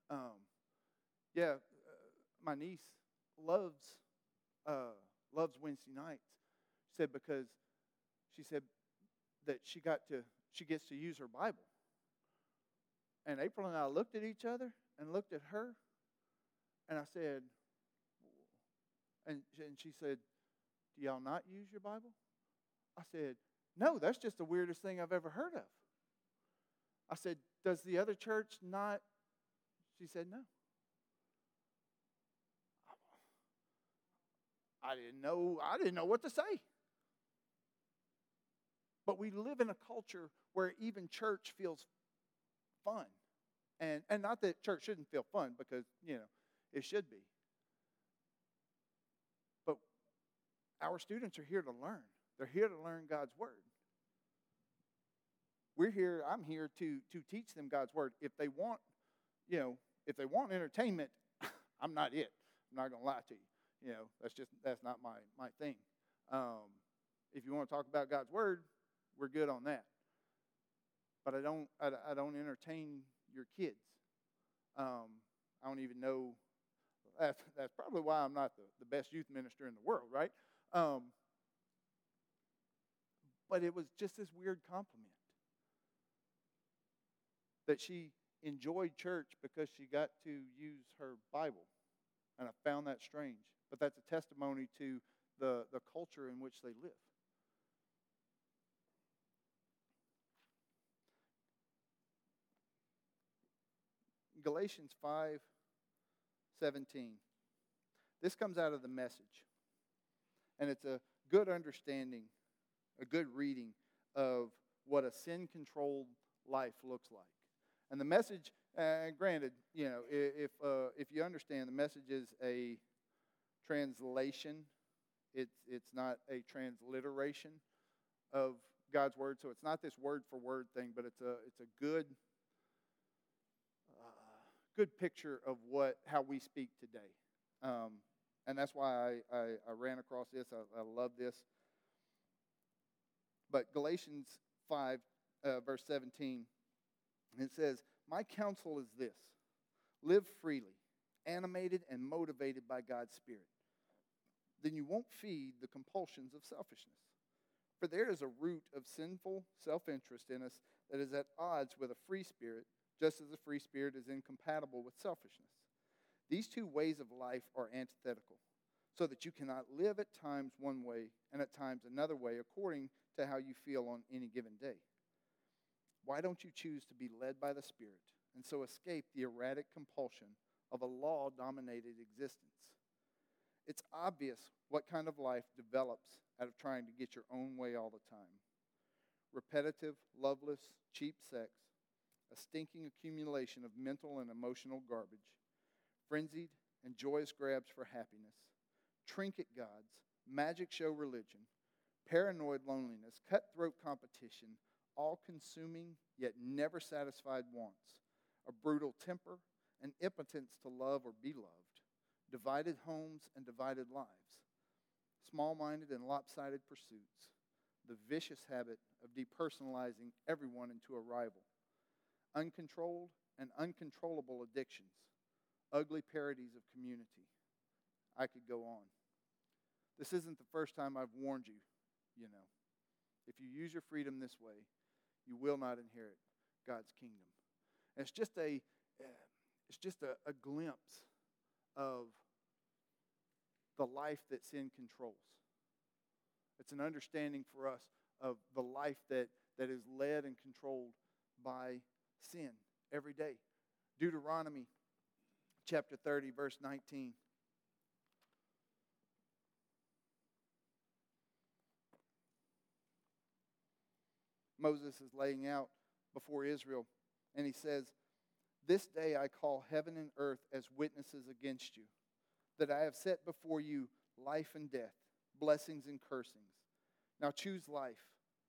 my niece loves Wednesday nights. She said because she said that she gets to use her Bible. And April and I looked at each other and looked at her, and I said, and she said, do y'all not use your Bible? I said, no, that's just the weirdest thing I've ever heard of. I said, does the other church not? She said, no. I didn't know what to say. But we live in a culture where even church feels fun. And not that church shouldn't feel fun, because, it should be. But our students are here to learn. They're here to learn God's Word. I'm here to teach them God's Word. If they want entertainment, I'm not it. I'm not going to lie to you. That's not my thing. If you want to talk about God's Word, we're good on that. But I don't entertain your kids. I don't even know. That's probably why I'm not the best youth minister in the world, right? But it was just this weird compliment that she enjoyed church because she got to use her Bible. And I found that strange. But that's a testimony to the culture in which they live. Galatians 5:17. This comes out of the Message. And it's a good understanding, a good reading of what a sin-controlled life looks like. And the Message, granted, if you understand, the Message is a translation. It's not a transliteration of God's Word. So it's not this word-for-word thing, but it's a good picture of how we speak today. And that's why I ran across this. I love this. But Galatians 5, verse 17, it says, "My counsel is this: live freely, animated and motivated by God's Spirit. Then you won't feed the compulsions of selfishness. For there is a root of sinful self-interest in us that is at odds with a free spirit, just as a free spirit is incompatible with selfishness. These two ways of life are antithetical, so that you cannot live at times one way and at times another way according to how you feel on any given day. Why don't you choose to be led by the Spirit and so escape the erratic compulsion of a law-dominated existence? It's obvious what kind of life develops out of trying to get your own way all the time. Repetitive, loveless, cheap sex, a stinking accumulation of mental and emotional garbage, frenzied and joyous grabs for happiness, trinket gods, magic show religion, paranoid loneliness, cutthroat competition, all-consuming yet never satisfied wants, a brutal temper, an impotence to love or be loved, divided homes and divided lives, small-minded and lopsided pursuits, the vicious habit of depersonalizing everyone into a rival, uncontrolled and uncontrollable addictions, ugly parodies of community. I could go on. This isn't the first time I've warned you, If you use your freedom this way, you will not inherit God's kingdom. And it's just a glimpse of the life that sin controls. It's an understanding for us of the life that is led and controlled by sin every day. Deuteronomy chapter 30, verse 19. Moses is laying out before Israel, and he says, "This day I call heaven and earth as witnesses against you, that I have set before you life and death, blessings and cursings. Now choose life,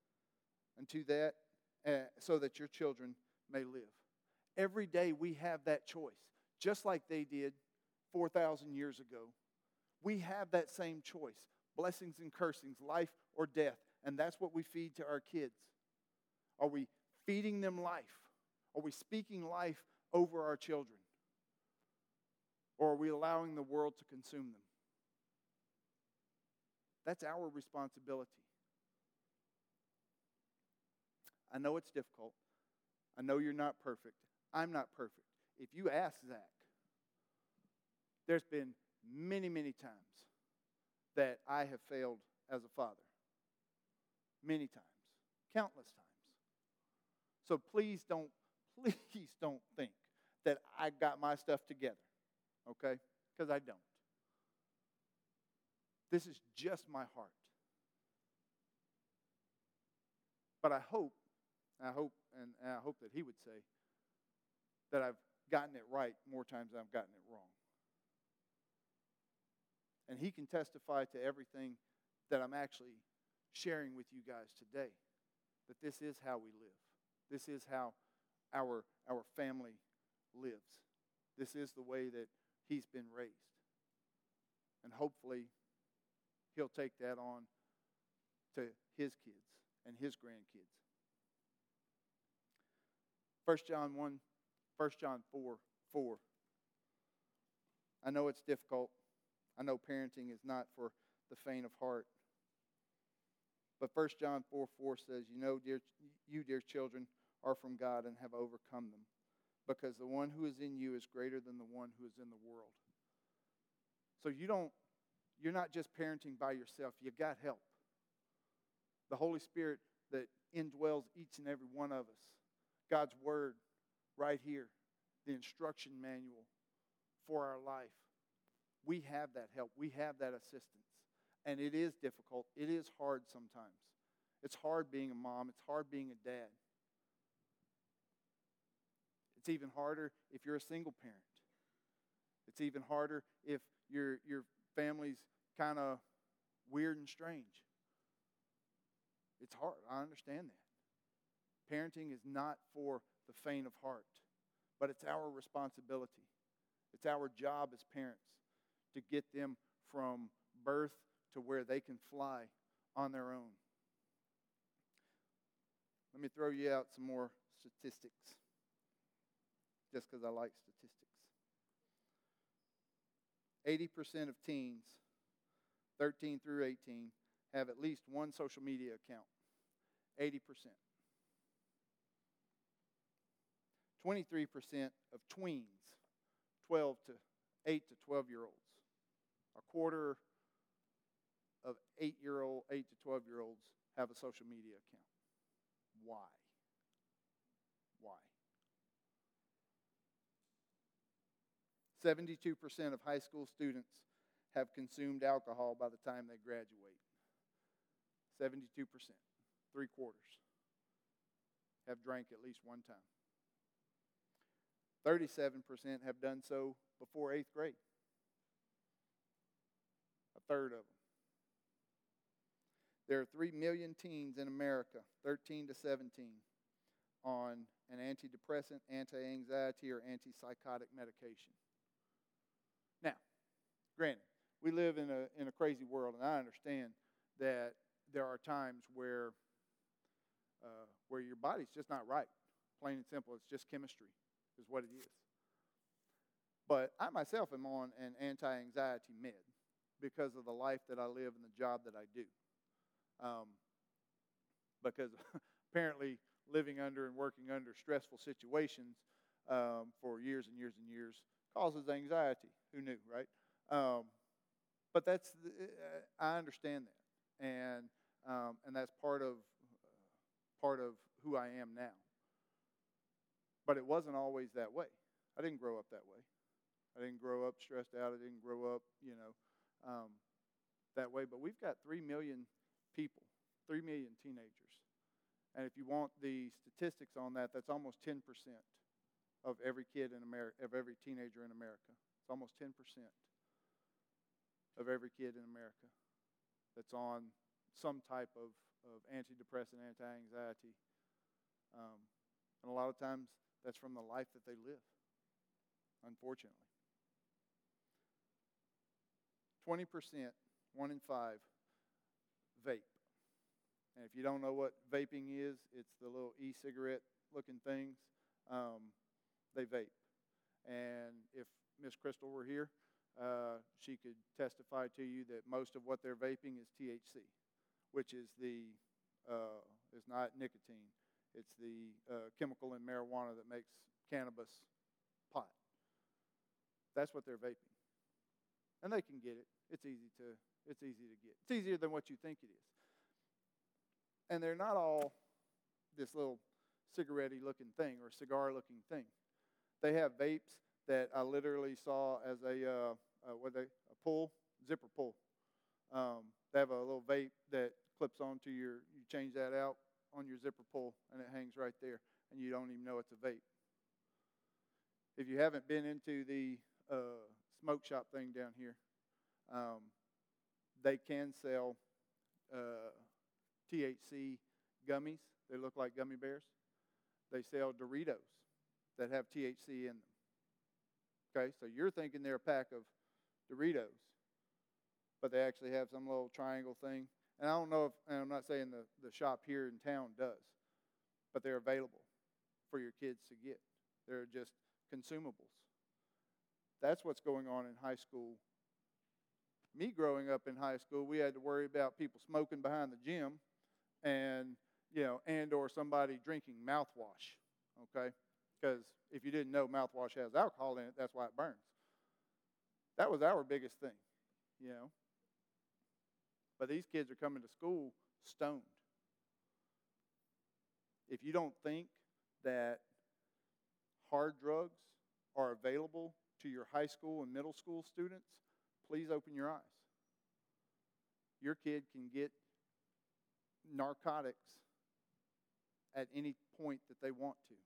so that your children may live." Every day we have that choice, just like they did 4,000 years ago. We have that same choice, blessings and cursings, life or death, and that's what we feed to our kids. Are we feeding them life? Are we speaking life over our children? Or are we allowing the world to consume them? That's our responsibility. I know it's difficult. I know you're not perfect. I'm not perfect. If you ask Zach, there's been many, many times that I have failed as a father. Many times. Countless times. So please don't think that I got my stuff together, okay? Because I don't. This is just my heart. But I hope that he would say that I've gotten it right more times than I've gotten it wrong. And he can testify to everything that I'm actually sharing with you guys today, that this is how we live. This is how our family lives. This is the way that he's been raised. And hopefully, he'll take that on to his kids and his grandkids. 1 John 4:4. I know it's difficult. I know parenting is not for the faint of heart. But 1 John 4:4 says, dear children, are from God and have overcome them, because the one who is in you is greater than the one who is in the world. So you're not just parenting by yourself. You got help. The Holy Spirit that indwells each and every one of us. God's Word right here. The instruction manual for our life. We have that help. We have that assistance. And it is difficult. It is hard sometimes. It's hard being a mom. It's hard being a dad. It's even harder if you're a single parent. It's even harder if your family's kind of weird and strange. It's hard. I understand that. Parenting is not for the faint of heart, but it's our responsibility. It's our job as parents to get them from birth to where they can fly on their own. Let me throw you out some more statistics, just because I like statistics. 80% of teens, 13 through 18, have at least one social media account. 80%. 23% of tweens, 8 to 12-year-olds. A quarter of 8 to 12-year-olds have a social media account. Why? 72% of high school students have consumed alcohol by the time they graduate. 72%, 3/4, have drank at least one time. 37% have done so before 8th grade. A third of them. There are 3 million teens in America, 13 to 17, on an antidepressant, anti-anxiety, or antipsychotic medication. Now, granted, we live in a crazy world, and I understand that there are times where your body's just not right. Plain and simple, it's just chemistry is what it is. But I myself am on an anti-anxiety med because of the life that I live and the job that I do. Because apparently living under and working under stressful situations for years and years and years causes anxiety. Who knew, right? But I understand that, and that's part of who I am now. But it wasn't always that way. I didn't grow up that way. I didn't grow up stressed out. I didn't grow up, that way. But we've got 3 million people, 3 million teenagers. And if you want the statistics on that, that's almost 10% of every kid in America, of every teenager in America. It's almost 10% of every kid in America that's on some type of antidepressant, anti-anxiety. And a lot of times that's from the life that they live, unfortunately. 20%, 1 in 5, vape. And if you don't know what vaping is, it's the little e-cigarette looking things. They vape. And if Miss Crystal were here, she could testify to you that most of what they're vaping is THC, which is is not nicotine. It's the chemical in marijuana that makes cannabis pot. That's what they're vaping. And they can get it. It's easy to get. It's easier than what you think it is. And they're not all this little cigarette-y looking thing or cigar-looking thing. They have vapes that I literally saw as a zipper pull. They have a little vape that clips onto you change that out on your zipper pull, and it hangs right there, and you don't even know it's a vape. If you haven't been into the smoke shop thing down here, they can sell THC gummies. They look like gummy bears. They sell Doritos that have THC in them. Okay, so you're thinking they're a pack of Doritos, but they actually have some little triangle thing. And I don't know and I'm not saying the shop here in town does, but they're available for your kids to get. They're just consumables. That's what's going on in high school. Me growing up in high school, we had to worry about people smoking behind the gym and, or somebody drinking mouthwash, okay? Because if you didn't know, mouthwash has alcohol in it, that's why it burns. That was our biggest thing. But these kids are coming to school stoned. If you don't think that hard drugs are available to your high school and middle school students, please open your eyes. Your kid can get narcotics at any point that they want to.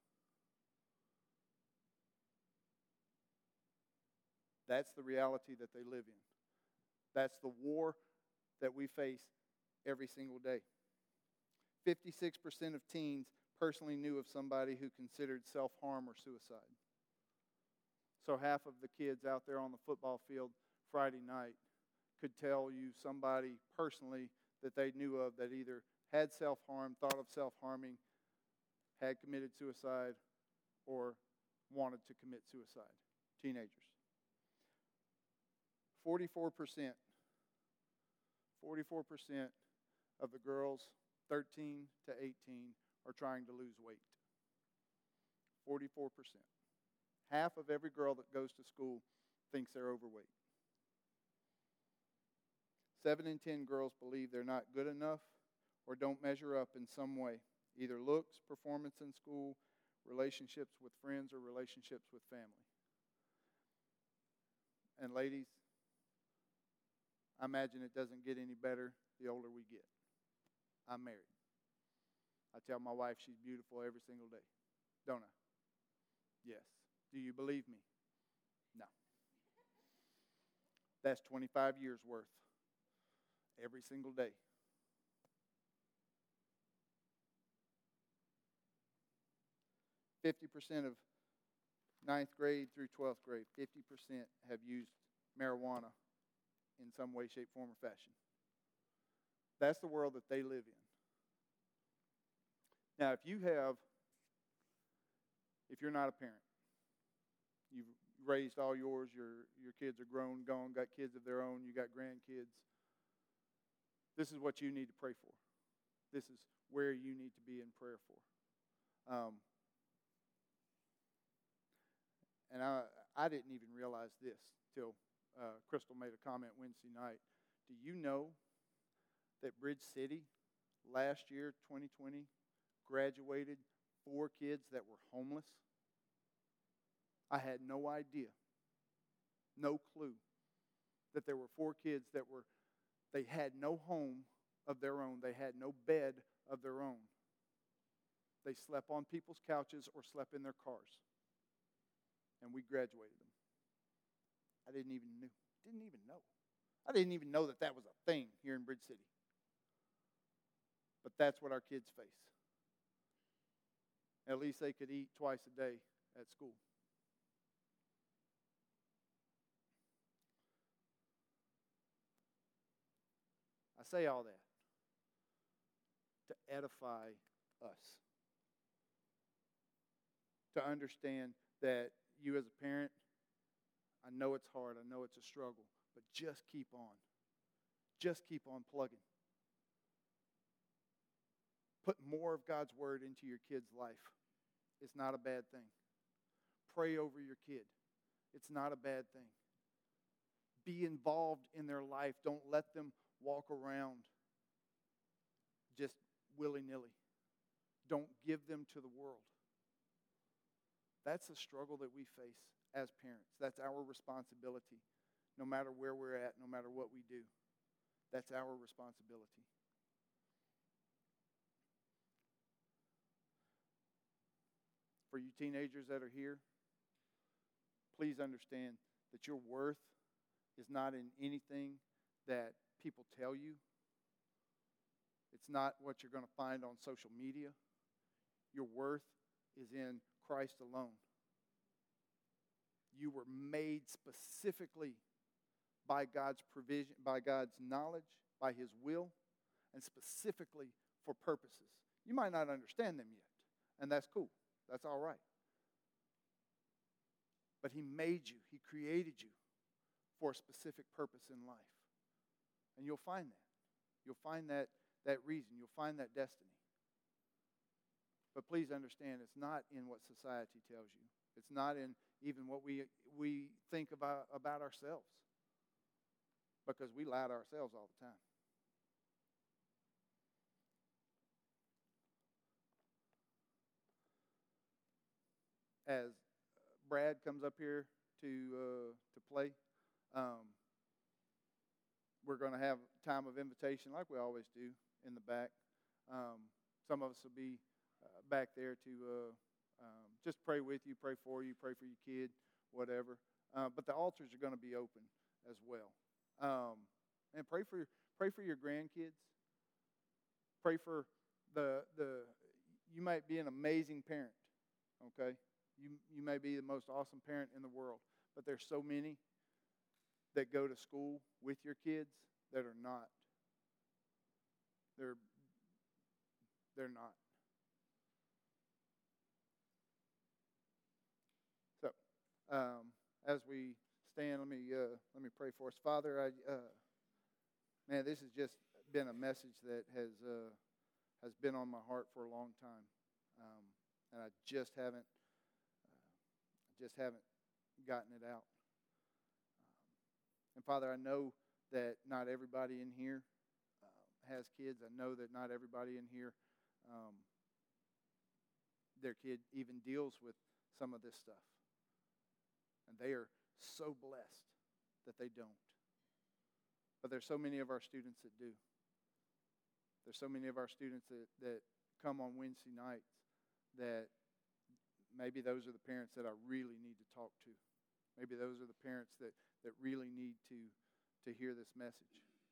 That's the reality that they live in. That's the war that we face every single day. 56% of teens personally knew of somebody who considered self-harm or suicide. So half of the kids out there on the football field Friday night could tell you somebody personally that they knew of that either had self-harm, thought of self-harming, had committed suicide, or wanted to commit suicide. Teenagers. 44% of the girls 13 to 18 are trying to lose weight. 44%. Half of every girl that goes to school thinks they're overweight. 7 in 10 girls believe they're not good enough or don't measure up in some way, either looks, performance in school, relationships with friends, or relationships with family. And ladies, I imagine it doesn't get any better the older we get. I'm married. I tell my wife she's beautiful every single day, don't I? Yes. Do you believe me? No. That's 25 years worth every single day. % of 9th grade through 12th grade, 50% have used marijuana in some way, shape, form, or fashion. That's the world that they live in. Now, if you're not a parent, you've raised all yours, your kids are grown, gone, got kids of their own, you got grandkids, this is what you need to pray for. This is where you need to be in prayer for. And I didn't even realize this till Crystal made a comment Wednesday night. Do you know that Bridge City last year, 2020, graduated 4 kids that were homeless? I had no idea, no clue, that there were 4 kids they had no home of their own. They had no bed of their own. They slept on people's couches or slept in their cars. And we graduated them. I didn't even know. I didn't even know that was a thing here in Bridge City. But that's what our kids face. At least they could eat twice a day at school. I say all that to edify us. To understand that you as a parent, I know it's hard, I know it's a struggle, but just keep on. Just keep on plugging. Put more of God's word into your kid's life. It's not a bad thing. Pray over your kid. It's not a bad thing. Be involved in their life. Don't let them walk around just willy-nilly. Don't give them to the world. That's the struggle that we face as parents. That's our responsibility. No matter where we're at, no matter what we do, that's our responsibility. For you teenagers that are here, please understand that your worth is not in anything that people tell you. It's not what you're going to find on social media. Your worth is in Christ alone. You were made specifically by God's provision, by God's knowledge, by His will, and specifically for purposes. You might not understand them yet, and that's cool. That's all right. But He made you. He created you for a specific purpose in life. And you'll find that. You'll find that reason. You'll find that destiny. But please understand, it's not in what society tells you. It's not in even what we think about ourselves. Because we lie to ourselves all the time. As Brad comes up here to play, we're going to have time of invitation like we always do in the back. Some of us will be back there to just pray with you, pray for your kid, whatever. But the altars are going to be open as well. And pray for your grandkids. Pray for you might be an amazing parent, okay? You may be the most awesome parent in the world, but there's so many that go to school with your kids that are not. They're not. So, as we stand, let me pray for us. Father, man, this has just been a message that has been on my heart for a long time, and I just haven't gotten it out. And Father, I know that not everybody in here has kids. I know that not everybody in here, their kid even deals with some of this stuff. And they are so blessed that they don't. But there's so many of our students that do. There's so many of our students that come on Wednesday nights that maybe those are the parents that I really need to talk to. Maybe those are the parents that really need to hear this message.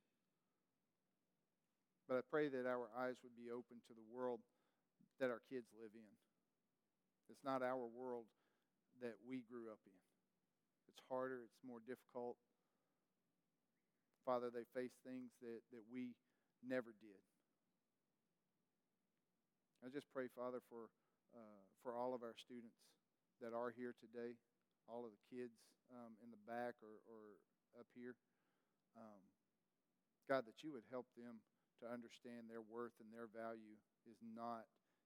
But I pray that our eyes would be open to the world that our kids live in. It's not our world that we grew up in. It's harder. It's more difficult. Father, they face things that we never did. I just pray, Father, for all of our students that are here today, all of the kids in the back or up here. God, that you would help them to understand their worth and their value is not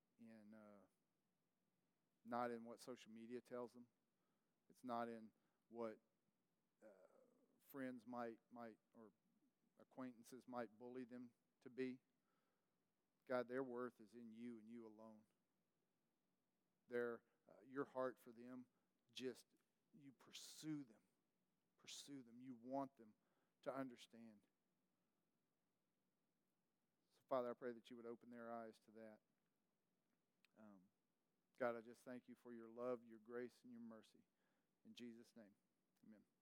in what social media tells them. It's not in what friends might or acquaintances might bully them to be. God, their worth is in you and you alone. Your heart for them, just you pursue them. Pursue them. You want them to understand. So, Father, I pray that you would open their eyes to that. God, I just thank you for your love, your grace, and your mercy. In Jesus' name, amen.